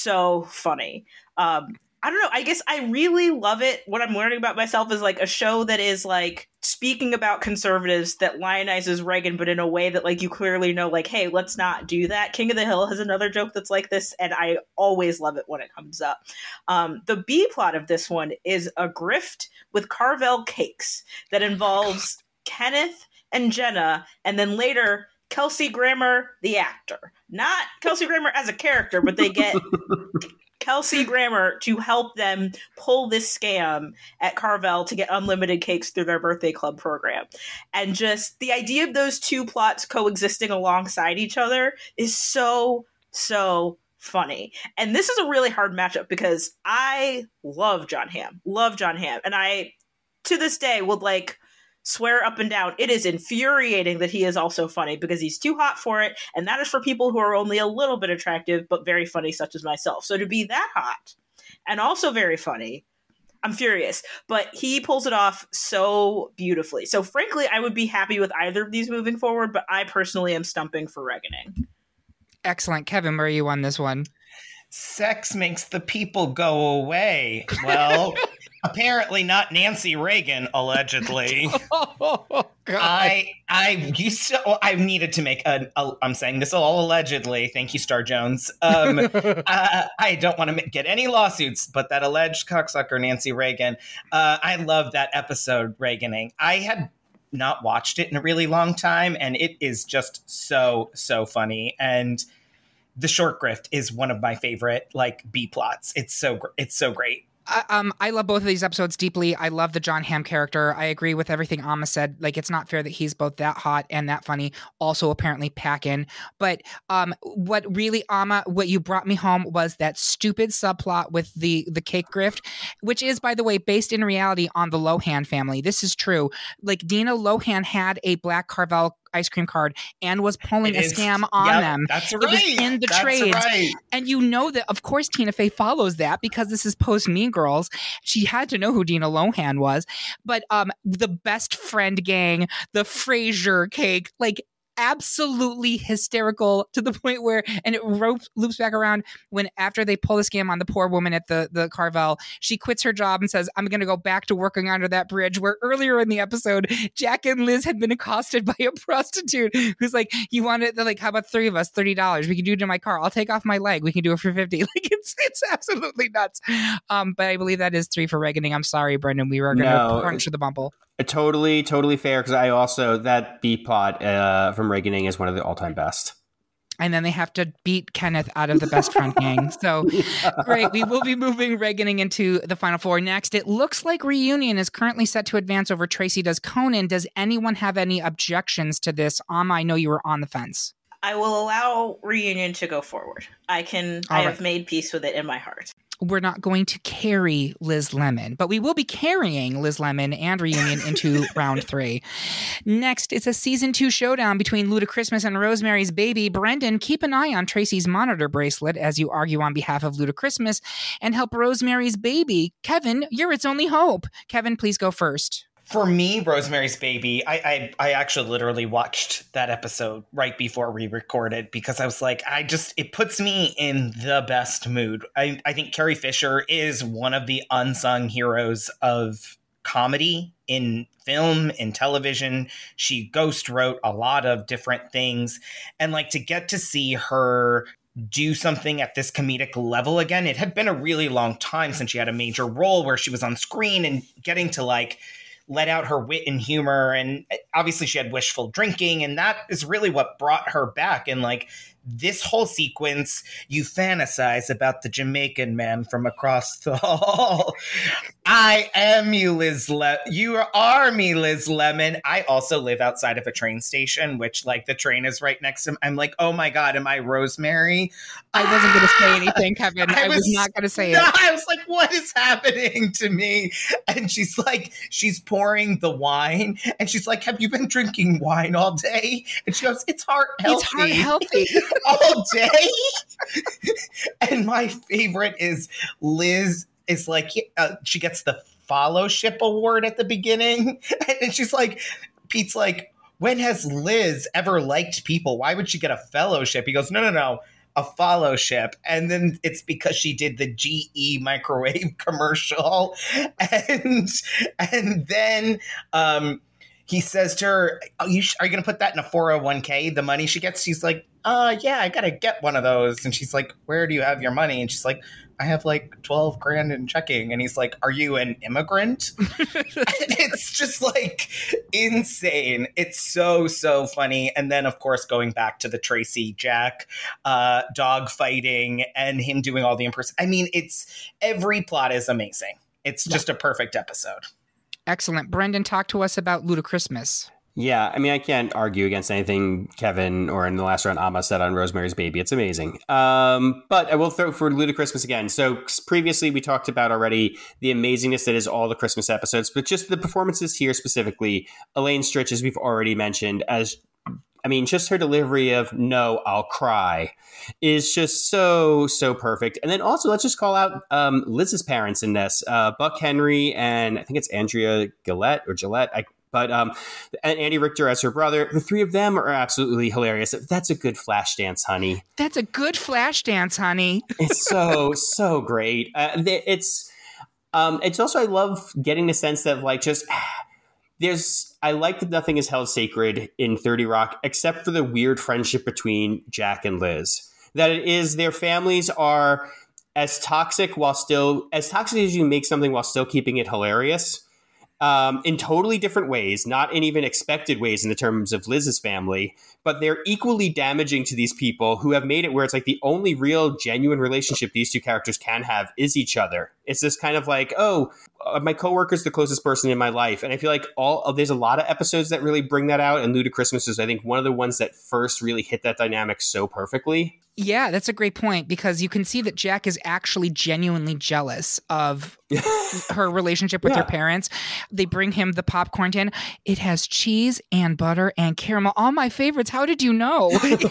funny. I don't know. I guess I really love it. What I'm learning about myself is like a show that is like speaking about conservatives that lionizes Reagan, but in a way that like you clearly know, like, hey, let's not do that. King of the Hill has another joke that's like this, and I always love it when it comes up. The B plot of this one is a grift with Carvel Cakes that involves Kenneth and Jenna, and then later Kelsey Grammer, the actor. Not Kelsey Grammer as a character, but they get Kelsey Grammer to help them pull this scam at Carvel to get unlimited cakes through their birthday club program. And just the idea of those two plots coexisting alongside each other is so funny. And this is a really hard matchup because I love John Hamm. And I, to this day, would like swear up and down, it is infuriating that he is also funny because he's too hot for it. And that is for people who are only a little bit attractive, but very funny, such as myself. So to be that hot and also very funny, I'm furious, but he pulls it off so beautifully. So frankly, I would be happy with either of these moving forward, but I personally am stumping for Reaganing. Excellent. Kevin, where are you on this one? Sex makes the people go away. Well, apparently not Nancy Reagan, allegedly. Oh, God. I needed to make I'm saying this all allegedly. Thank you, Star Jones. I don't want to get any lawsuits, but that alleged cocksucker Nancy Reagan. I love that episode, Reaganing. I had not watched it in a really long time, and it is just so funny. And the short grift is one of my favorite like B plots. It's so great. I love both of these episodes deeply. I love the John Hamm character. I agree with everything Amma said. Like, it's not fair that he's both that hot and that funny. Also, apparently, pack in. But what really, Amma, what you brought me home was that stupid subplot with the cake grift, which is, by the way, based in reality on the Lohan family. This is true. Like, Dina Lohan had a black Carvel ice cream card and was pulling a scam on them. That's right. It was in the trades. Right. And you know that, of course, Tina Fey follows that because this is post Mean Girls. She had to know who Dina Lohan was. But the best friend gang, the Frasier cake, like absolutely hysterical to the point where, and it loops back around when after they pull the scam on the poor woman at the Carvel, she quits her job and says, I'm going to go back to working under that bridge, where earlier in the episode, Jack and Liz had been accosted by a prostitute who's like, you want it? They're like, how about three of us, $30? We can do it in my car. I'll take off my leg. We can do it for $50. Like it's absolutely nuts. But I believe that is 3 for Reaganing. I'm sorry, Brendan. We were going to punch the bumble. Totally fair, because I also, that B plot from Reaganing is one of the all-time best. And then they have to beat Kenneth out of the best friend gang. So great. We will be moving Reaganing into the final 4. Next, it looks like Reunion is currently set to advance over Tracy Does Conan. Does anyone have any objections to this? Amma, I know you were on the fence. I will allow Reunion to go forward. I have made peace with it in my heart. We're not going to carry Liz Lemon, but we will be carrying Liz Lemon and Reunion into round 3. Next, it's a season 2 showdown between Ludachristmas and Rosemary's Baby. Brendan, keep an eye on Tracy's monitor bracelet as you argue on behalf of Ludachristmas and help Rosemary's Baby. Kevin, you're its only hope. Kevin, please go first. For me, Rosemary's Baby, I actually literally watched that episode right before we recorded because I was like, it puts me in the best mood. I think Carrie Fisher is one of the unsung heroes of comedy in film, in television. She ghost wrote a lot of different things. And like to get to see her do something at this comedic level again, it had been a really long time since she had a major role where she was on screen, and getting to like let out her wit and humor. And obviously she had wishful drinking, and that is really what brought her back. And like this whole sequence, you fantasize about the Jamaican man from across the hall. I am you, Liz. You are me, Liz Lemon. I also live outside of a train station, which like the train is right next to me. I'm like, oh my God, am I Rosemary? I wasn't going to say anything, Kevin. I was not going to say it. I was like, what is happening to me? And she's like, she's pouring the wine, and she's like, have you been drinking wine all day? And she goes, it's heart healthy. It's heart healthy. All day. And my favorite is Liz is like, she gets the fellowship award at the beginning, and she's like, Pete's like, when has Liz ever liked people? Why would she get a fellowship? He goes, no, a fellowship. And then it's because she did the GE microwave commercial. And then he says to her, are you going to put that in a 401k? The money she gets? She's like, yeah, I got to get one of those. And she's like, where do you have your money? And she's like, I have like 12 grand in checking. And he's like, are you an immigrant? It's just like insane. It's so, so funny. And then, of course, going back to the Tracy Jack dog fighting and him doing all the I mean, every plot is amazing. It's just a perfect episode. Excellent. Brendan, talk to us about Ludachristmas. Yeah, I mean, I can't argue against anything Kevin or in the last round Amma said on Rosemary's Baby. It's amazing. But I will throw for Ludachristmas again. So previously we talked about already the amazingness that is all the Christmas episodes, but just the performances here specifically. Elaine Stritch, as we've already mentioned, just her delivery of "No, I'll cry" is just so, so perfect. And then also, let's just call out Liz's parents in this, Buck Henry, and I think it's Andrea Gillette. And Andy Richter as her brother. The three of them are absolutely hilarious. That's a good flash dance, honey. That's a good flash dance, honey. It's so, so great. It's also, I love getting the sense that like just... I like that nothing is held sacred in 30 Rock except for the weird friendship between Jack and Liz. That it is their families are as toxic as you make something while still keeping it hilarious. In totally different ways, not in even expected ways in the terms of Liz's family, but they're equally damaging to these people who have made it where it's like the only real genuine relationship these two characters can have is each other. It's this kind of like, my coworker's the closest person in my life. And I feel like there's a lot of episodes that really bring that out. And Ludachristmas is, I think, one of the ones that first really hit that dynamic so perfectly. Yeah, that's a great point, because you can see that Jack is actually genuinely jealous of her relationship with her parents. They bring him the popcorn tin. It has cheese and butter and caramel. All my favorites. How did you know?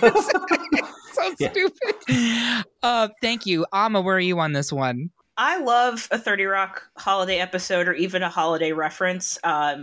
So stupid. Thank you. Amma, where are you on this one? I love a 30 Rock holiday episode or even a holiday reference.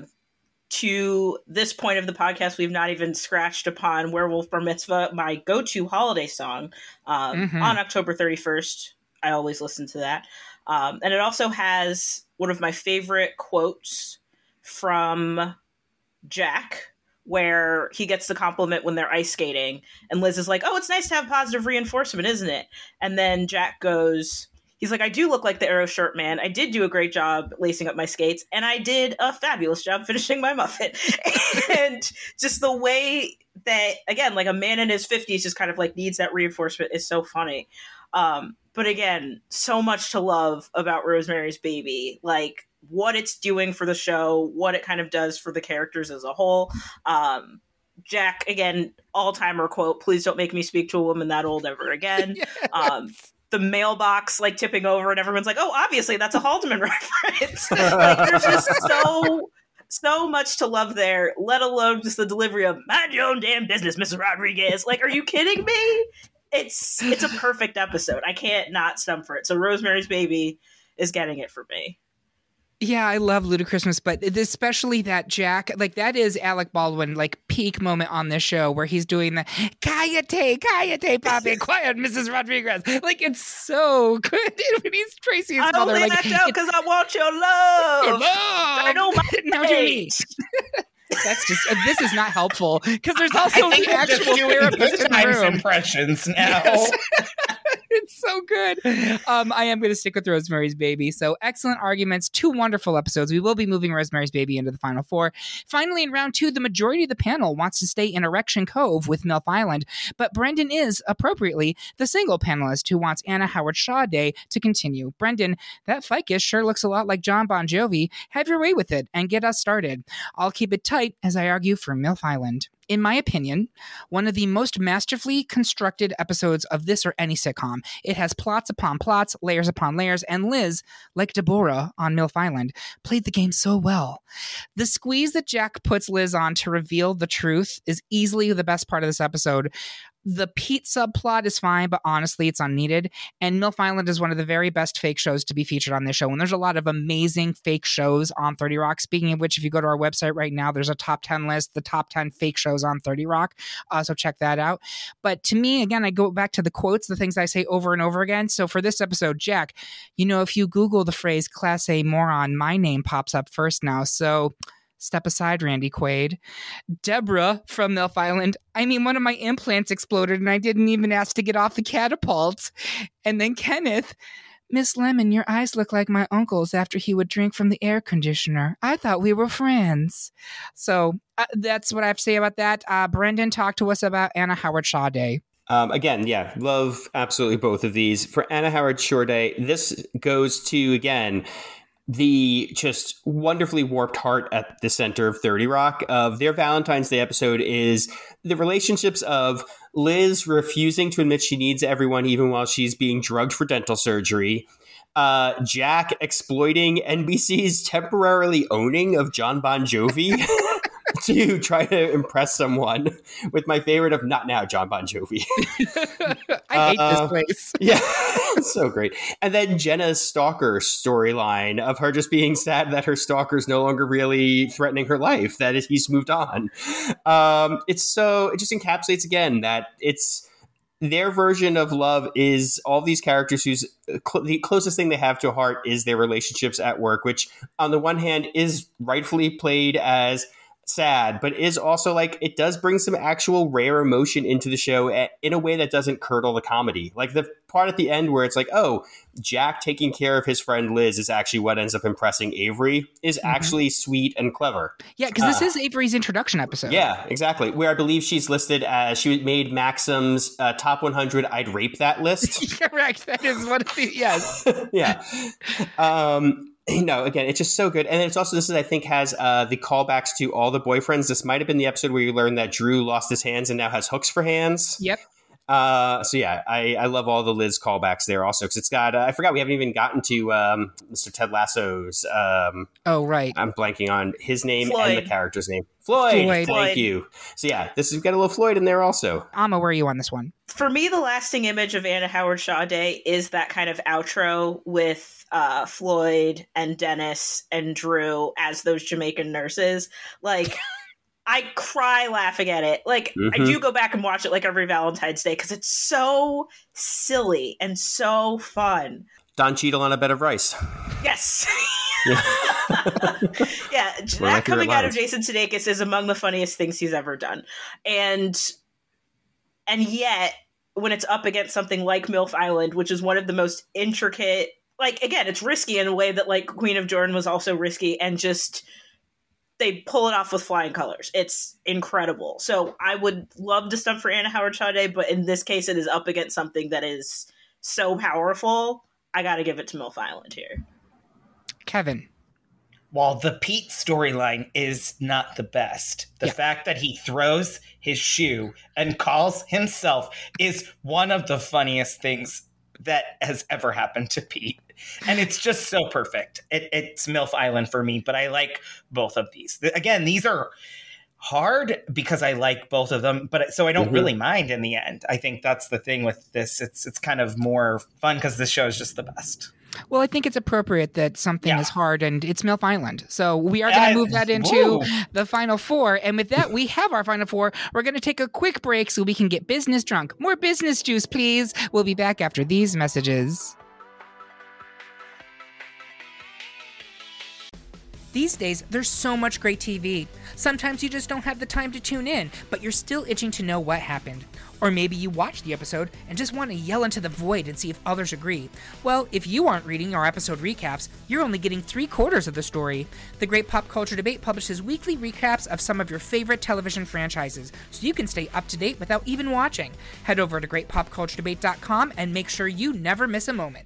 To this point of the podcast, we've not even scratched upon Werewolf Bar Mitzvah, my go-to holiday song. On October 31st, I always listen to that. And it also has one of my favorite quotes from Jack, where he gets the compliment when they're ice skating. And Liz is like, oh, it's nice to have positive reinforcement, isn't it? And then Jack goes... He's like, I do look like the Arrow Shirt Man. I did do a great job lacing up my skates, and I did a fabulous job finishing my muffin. And just the way that, again, like a man in his 50s just kind of like needs that reinforcement is so funny. But again, so much to love about Rosemary's Baby, like what it's doing for the show, what it kind of does for the characters as a whole. Jack, again, all-timer quote, please don't make me speak to a woman that old ever again. Yes. The mailbox like tipping over and everyone's like, oh, obviously that's a Haldeman reference. Like, there's just so much to love there, let alone just the delivery of mind your own damn business, Mrs. Rodriguez. Like, are you kidding me? It's a perfect episode. I can't not stump for it. So Rosemary's Baby is getting it for me. Yeah, I love Ludachristmas, but especially that Jack, like that is Alec Baldwin, like peak moment on this show where he's doing the Cállate, papi, quiet, Mrs. Rodriguez. Like it's so good when he's Tracy's I mother. only Like, act out because I want your love. Your love. I know my Now do me. That's just this is not helpful because there's also I think the we're just actual doing therapist Good in the Times room. impressions now. Yes. It's so good. I am going to stick with Rosemary's Baby. So excellent arguments, 2 wonderful episodes. We will be moving Rosemary's Baby into the final 4. Finally, in round 2, the majority of the panel wants to stay in Erection Cove with MILF Island, but Brendan is, appropriately, the single panelist who wants Anna Howard Shaw Day to continue. Brendan, that ficus sure looks a lot like John Bon Jovi. Have your way with it and get us started. I'll keep it tight as I argue for MILF Island. In my opinion, one of the most masterfully constructed episodes of this or any sitcom. It has plots upon plots, layers upon layers, and Liz, like Deborah on MILF Island, played the game so well. The squeeze that Jack puts Liz on to reveal the truth is easily the best part of this episode. The Pete subplot is fine, but honestly, it's unneeded. And MILF Island is one of the very best fake shows to be featured on this show. And there's a lot of amazing fake shows on 30 Rock. Speaking of which, if you go to our website right now, there's a top 10 list, the top 10 fake shows on 30 Rock. So check that out. But to me, again, I go back to the quotes, the things I say over and over again. So for this episode, Jack, if you Google the phrase Class A moron, my name pops up first now. So step aside, Randy Quaid. Deborah from MILF Island. I mean, one of my implants exploded and I didn't even ask to get off the catapult. And then Kenneth. Miss Lemon, your eyes look like my uncle's after he would drink from the air conditioner. I thought we were friends. So that's what I have to say about that. Brendan, talk to us about Anna Howard Shaw Day. Again, yeah, love absolutely both of these. For Anna Howard Shaw Day, this goes to, again, the just wonderfully warped heart at the center of 30 Rock. Of their Valentine's Day episode is the relationships of Liz refusing to admit she needs everyone even while she's being drugged for dental surgery. Jack exploiting NBC's temporarily owning of John Bon Jovi to try to impress someone, with my favorite of Not Now, John Bon Jovi. I hate this place. Yeah, so great. And then Jenna's stalker storyline of her just being sad that her stalker's no longer really threatening her life, that he's moved on. It just encapsulates again that it's their version of love is all these characters whose the closest thing they have to a heart is their relationships at work, which on the one hand is rightfully played as sad, but is also like it does bring some actual rare emotion into the show in a way that doesn't curdle the comedy. Like the part at the end where it's like, oh, Jack taking care of his friend Liz is actually what ends up impressing Avery is actually sweet and clever. Yeah, because this is Avery's introduction episode. Yeah, exactly. Where I believe she's listed as she made Maxim's top 100 I'd rape that list. Correct. That is one of the, yes. Yeah. Again, it's just so good. And it's also, I think, has the callbacks to all the boyfriends. This might have been the episode where you learn that Drew lost his hands and now has hooks for hands. Yep. I love all the Liz callbacks there also, because it's got, I forgot we haven't even gotten to Mr. Ted Lasso's. Oh, right. I'm blanking on his name Floyd. and the character's name. Floyd. Thank you. So yeah, this has got a little Floyd in there also. Amma, where are you on this one? For me, the lasting image of Anna Howard Shaw Day is that kind of outro with Floyd and Dennis and Drew as those Jamaican nurses. Like, I cry laughing at it. Like, I do go back and watch it like every Valentine's Day because it's so silly and so fun. Don Cheadle on a bed of rice. Yes. Yeah. Yeah, One of my that coming favorite out of lines. Jason Sudeikis is among the funniest things he's ever done. And yet, when it's up against something like MILF Island, which is one of the most intricate, like, again, it's risky in a way that, like, Queen of Jordan was also risky, and just, they pull it off with flying colors. It's incredible. So I would love to stump for Anna Howard Shaw Day, but in this case, it is up against something that is so powerful. I got to give it to MILF Island here. Kevin. While the Pete storyline is not the best, the fact that he throws his shoe and calls himself is one of the funniest things that has ever happened to Pete. And it's just so perfect. It's MILF Island for me, but I like both of these. Again, these are hard because I like both of them, but so I don't really mind in the end. I think that's the thing with this. It's kind of more fun because this show is just the best. Well, I think it's appropriate that something is hard, and it's MILF Island. So we are going to move that into the final four. And with that, we have our final four. We're going to take a quick break so we can get business drunk. More business juice, please. We'll be back after these messages. These days, there's so much great TV. Sometimes you just don't have the time to tune in, but you're still itching to know what happened. Or maybe you watched the episode and just want to yell into the void and see if others agree. Well, if you aren't reading our episode recaps, you're only getting 3/4 of the story. The Great Pop Culture Debate publishes weekly recaps of some of your favorite television franchises, so you can stay up to date without even watching. Head over to greatpopculturedebate.com and make sure you never miss a moment.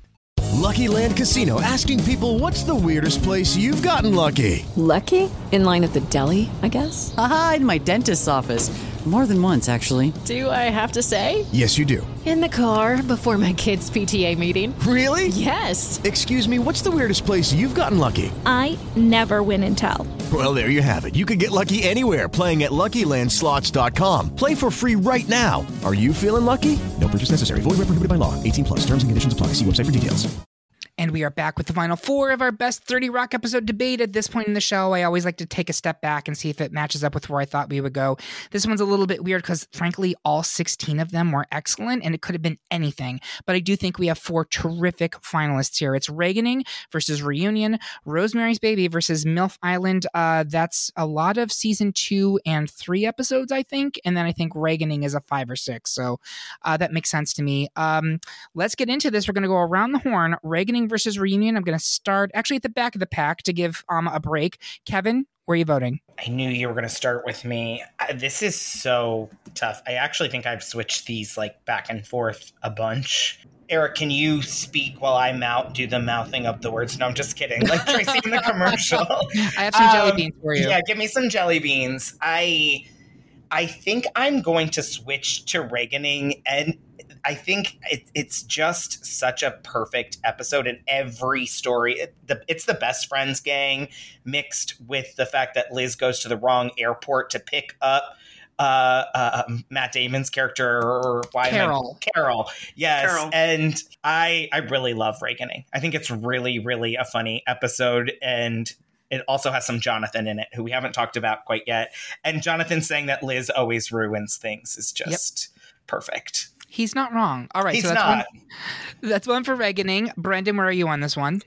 Lucky Land Casino, asking people, what's the weirdest place you've gotten lucky? Lucky? In line at the deli, I guess? Aha, in my dentist's office. More than once, actually. Do I have to say? Yes, you do. In the car before my kids' PTA meeting. Really? Yes. Excuse me, what's the weirdest place you've gotten lucky? I never win and tell. Well, there you have it. You can get lucky anywhere, playing at LuckyLandSlots.com. Play for free right now. Are you feeling lucky? No purchase necessary. Void where prohibited by law. 18+. Terms and conditions apply. See website for details. And we are back with the final four of our best 30 Rock episode debate. At this point in the show, I always like to take a step back and see if it matches up with where I thought we would go. This one's a little bit weird because, frankly, all 16 of them were excellent, and it could have been anything. But I do think we have four terrific finalists here. It's Reaganing versus Reunion, Rosemary's Baby versus MILF Island. That's a lot of season 2 and 3 episodes, I think. And then I think Reaganing is a 5 or 6. So that makes sense to me. Let's get into this. We're going to go around the horn. Reaganing versus Reunion. I'm going to start actually at the back of the pack to give a break. Kevin, where are you voting? I knew you were going to start with me. This is so tough. I actually think I've switched these like back and forth a bunch. Eric, can you speak while I do the mouthing of the words? No, I'm just kidding. Like Tracy in the commercial. I have some jelly beans for you. Yeah, give me some jelly beans. I think I'm going to switch to Reaganing, and I think it's just such a perfect episode in every story. It's the best friends gang mixed with the fact that Liz goes to the wrong airport to pick up Matt Damon's character. Carol. Yes. Carol. And I really love Reaganing. I think it's really, really a funny episode, and it also has some Jonathan in it, who we haven't talked about quite yet. And Jonathan saying that Liz always ruins things is just perfect. He's not wrong. All right. He's so not. That's one for Reaganing. Brendan, where are you on this one?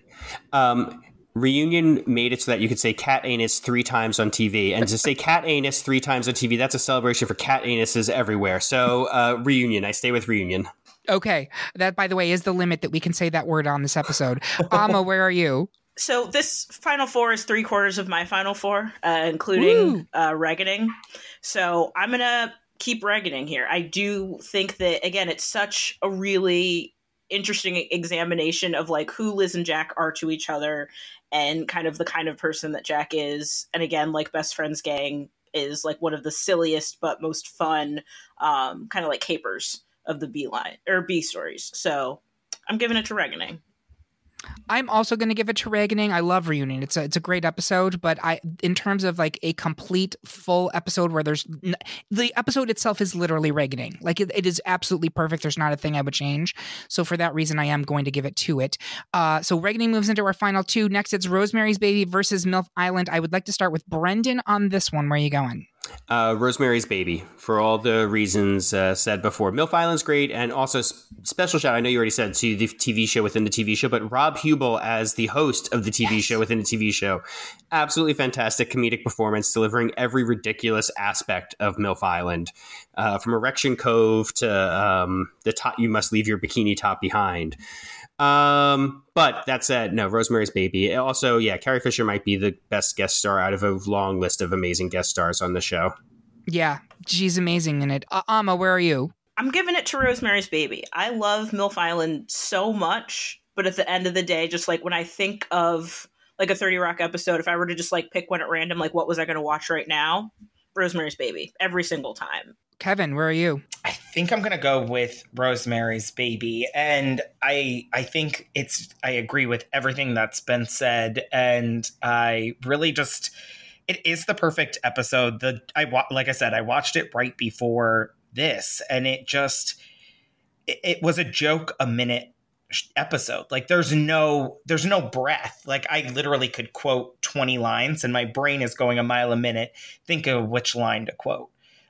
Reunion made it so that you could say cat anus 3 times on TV. And to say cat anus 3 times on TV, that's a celebration for cat anuses everywhere. So Reunion. I stay with Reunion. Okay. That, by the way, is the limit that we can say that word on this episode. Amma, where are you? So this final four is 3/4 of my final four, including Reaganing. So I'm going to keep Reaganing here. I do think that, again, it's such a really interesting examination of like who Liz and Jack are to each other and kind of the kind of person that Jack is. And again, like Best Friends Gang is like one of the silliest but most fun kind of like capers of the B stories. So I'm giving it to Reaganing. I'm also going to give it to Reaganing. I love Reunion. It's a great episode, but in terms of like a complete full episode where the episode itself is literally Reaganing. Like it is absolutely perfect. There's not a thing I would change. So for that reason, I am going to give it to it. So Reaganing moves into our final two. Next, it's Rosemary's Baby versus MILF Island. I would like to start with Brendan on this one. Where are you going? Rosemary's Baby, for all the reasons said before. MILF Island's great, and also special shout, I know you already said, to the TV show within the TV show, but Rob Hubel as the host of the TV show within the TV show. Absolutely fantastic comedic performance, delivering every ridiculous aspect of MILF Island, from Erection Cove to the top, you must leave your bikini top behind. But that said, no, Rosemary's Baby. Also, yeah, Carrie Fisher might be the best guest star out of a long list of amazing guest stars on the show. Yeah, she's amazing in it. Amma, where are you? I'm giving it to Rosemary's Baby. I love MILF Island so much, but at the end of the day, just like when I think of like a 30 Rock episode, if I were to just like pick one at random, like what was I going to watch right now? Rosemary's Baby, every single time. Kevin, where are you? I think I'm going to go with Rosemary's Baby. And I think I agree with everything that's been said. And I really just, It is the perfect episode. Like I said, I watched it right before this, and it was a joke a minute episode. Like there's no breath. Like I literally could quote 20 lines and my brain is going a mile a minute. Think of which line to quote.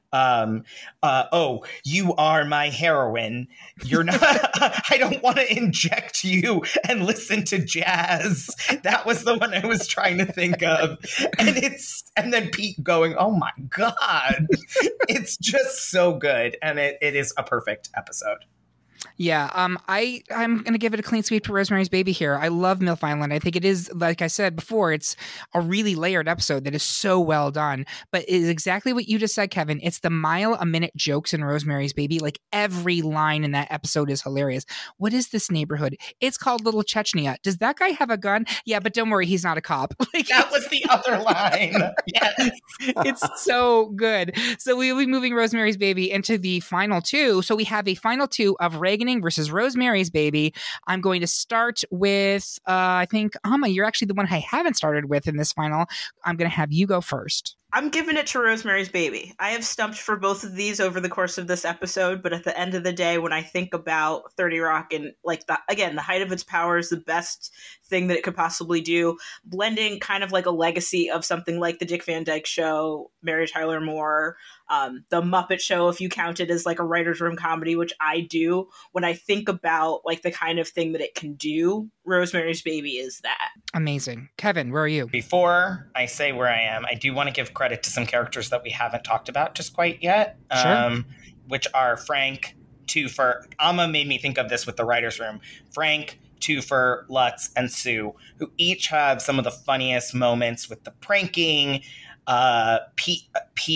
Oh, you are my heroine. You're not, I don't want to inject you and listen to jazz. That was the one I was trying to think of. And then Pete going, oh my God, it's just so good. And it is a perfect episode. Yeah, I'm going to give it a clean sweep to Rosemary's Baby here. I love MILF Island. I think it is, like I said before, it's a really layered episode that is so well done. But it is exactly what you just said, Kevin. It's the mile-a-minute jokes in Rosemary's Baby. Like every line in that episode is hilarious. What is this neighborhood? It's called Little Chechnya. Does that guy have a gun? Yeah, but don't worry, he's not a cop. Like, that was the other line. Yes. It's so good. So we'll be moving Rosemary's Baby into the final two. So we have a final two of Reagan versus Rosemary's Baby. I'm going to start with, I think, Amma, you're actually the one I haven't started with in this final. I'm going to have you go first. I'm giving it to Rosemary's Baby. I have stumped for both of these over the course of this episode, but at the end of the day, when I think about 30 Rock and the height of its power is the best thing that it could possibly do, blending kind of like a legacy of something like the Dick Van Dyke Show, Mary Tyler Moore, the Muppet Show, if you count it as like a writer's room comedy, which I do. When I think about like the kind of thing that it can do, Rosemary's Baby is that. Amazing. Kevin, where are you? Before I say where I am, I do want to give credit to some characters that we haven't talked about just quite yet, sure. Which are Frank, Toofer. Amma made me think of this with the writer's room. Frank, Toofer, Lutz, and Sue, who each have some of the funniest moments with the pranking, Frank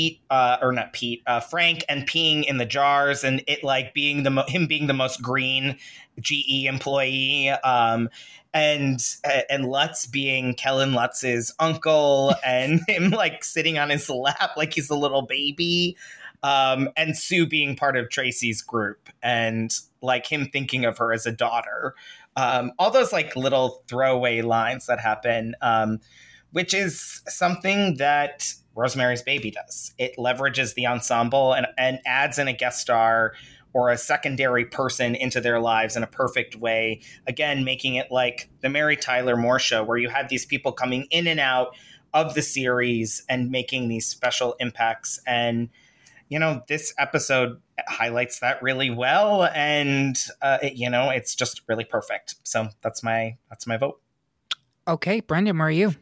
and peeing in the jars, and it like being him being the most green GE employee, and Lutz being Kellen Lutz's uncle, and him like sitting on his lap like he's a little baby, and Sue being part of Tracy's group, and like him thinking of her as a daughter. All those like little throwaway lines that happen, which is something that Rosemary's Baby does. It leverages the ensemble and adds in a guest star or a secondary person into their lives in a perfect way. Again, making it like the Mary Tyler Moore Show, where you have these people coming in and out of the series and making these special impacts. And, you know, this episode highlights that really well. And, it's just really perfect. So that's my vote. Okay, Brendan, where are you?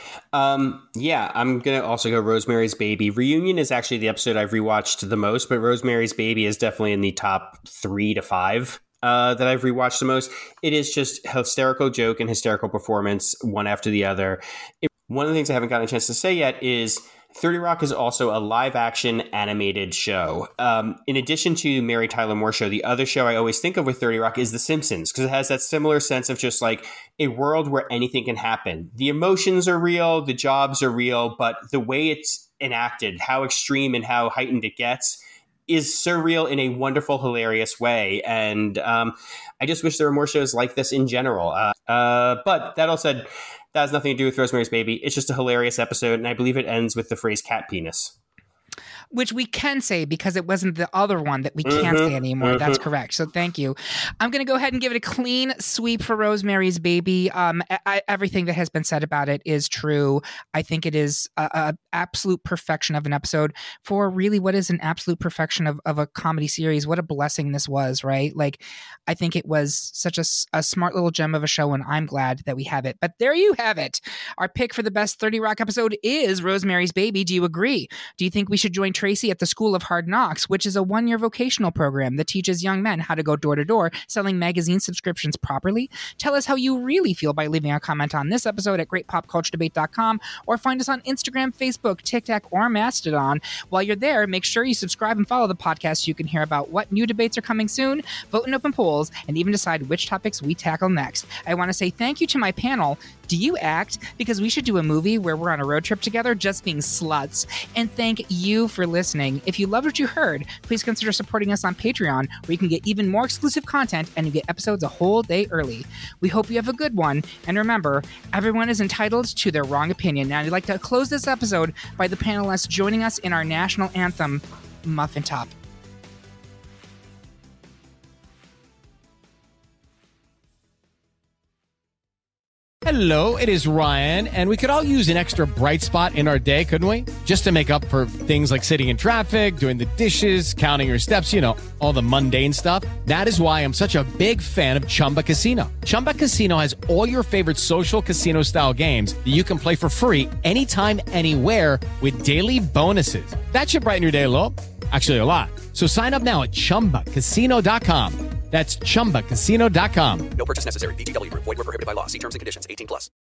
Yeah, I'm going to also go Rosemary's Baby. Reunion is actually the episode I've rewatched the most, but Rosemary's Baby is definitely in the top 3 to 5 that I've rewatched the most. It is just hysterical joke and hysterical performance, one after the other. One of the things I haven't gotten a chance to say yet is 30 Rock is also a live-action animated show. In addition to Mary Tyler Moore Show, the other show I always think of with 30 Rock is The Simpsons, because it has that similar sense of just like a world where anything can happen. The emotions are real, the jobs are real, but the way it's enacted, how extreme and how heightened it gets, is surreal in a wonderful, hilarious way. And I just wish there were more shows like this in general. But that all said, that has nothing to do with Rosemary's Baby. It's just a hilarious episode, and I believe it ends with the phrase cat penis. Which we can say because it wasn't the other one that we can't say anymore. That's correct. So thank you. I'm going to go ahead and give it a clean sweep for Rosemary's Baby. Everything that has been said about it is true. I think it is an absolute perfection of an episode for really what is an absolute perfection of a comedy series. What a blessing this was, right? Like, I think it was such a smart little gem of a show, and I'm glad that we have it. But there you have it. Our pick for the best 30 Rock episode is Rosemary's Baby. Do you agree? Do you think we should join Tracy at the School of Hard Knocks, which is a 1-year vocational program that teaches young men how to go door to door selling magazine subscriptions properly? Tell us how you really feel by leaving a comment on this episode at greatpopculturedebate.com, or find us on Instagram, Facebook, TikTok, or Mastodon. While you're there, make sure you subscribe and follow the podcast so you can hear about what new debates are coming soon, vote in open polls, and even decide which topics we tackle next. I want to say thank you to my panel. Do you act? Because we should do a movie where we're on a road trip together just being sluts. And thank you for listening. If you loved what you heard, please consider supporting us on Patreon, where you can get even more exclusive content and you get episodes a whole day early. We hope you have a good one, and remember, everyone is entitled to their wrong opinion. Now, I'd like to close this episode by the panelists joining us in our national anthem, Muffin Top. Hello, it is Ryan, and we could all use an extra bright spot in our day, couldn't we? Just to make up for things like sitting in traffic, doing the dishes, counting your steps, all the mundane stuff. That is why I'm such a big fan of Chumba Casino. Chumba Casino has all your favorite social casino-style games that you can play for free anytime, anywhere with daily bonuses. That should brighten your day a little. Actually, a lot. So sign up now at ChumbaCasino.com. That's ChumbaCasino.com. No purchase necessary. VGW Group. Void where prohibited by law. See terms and conditions. 18+.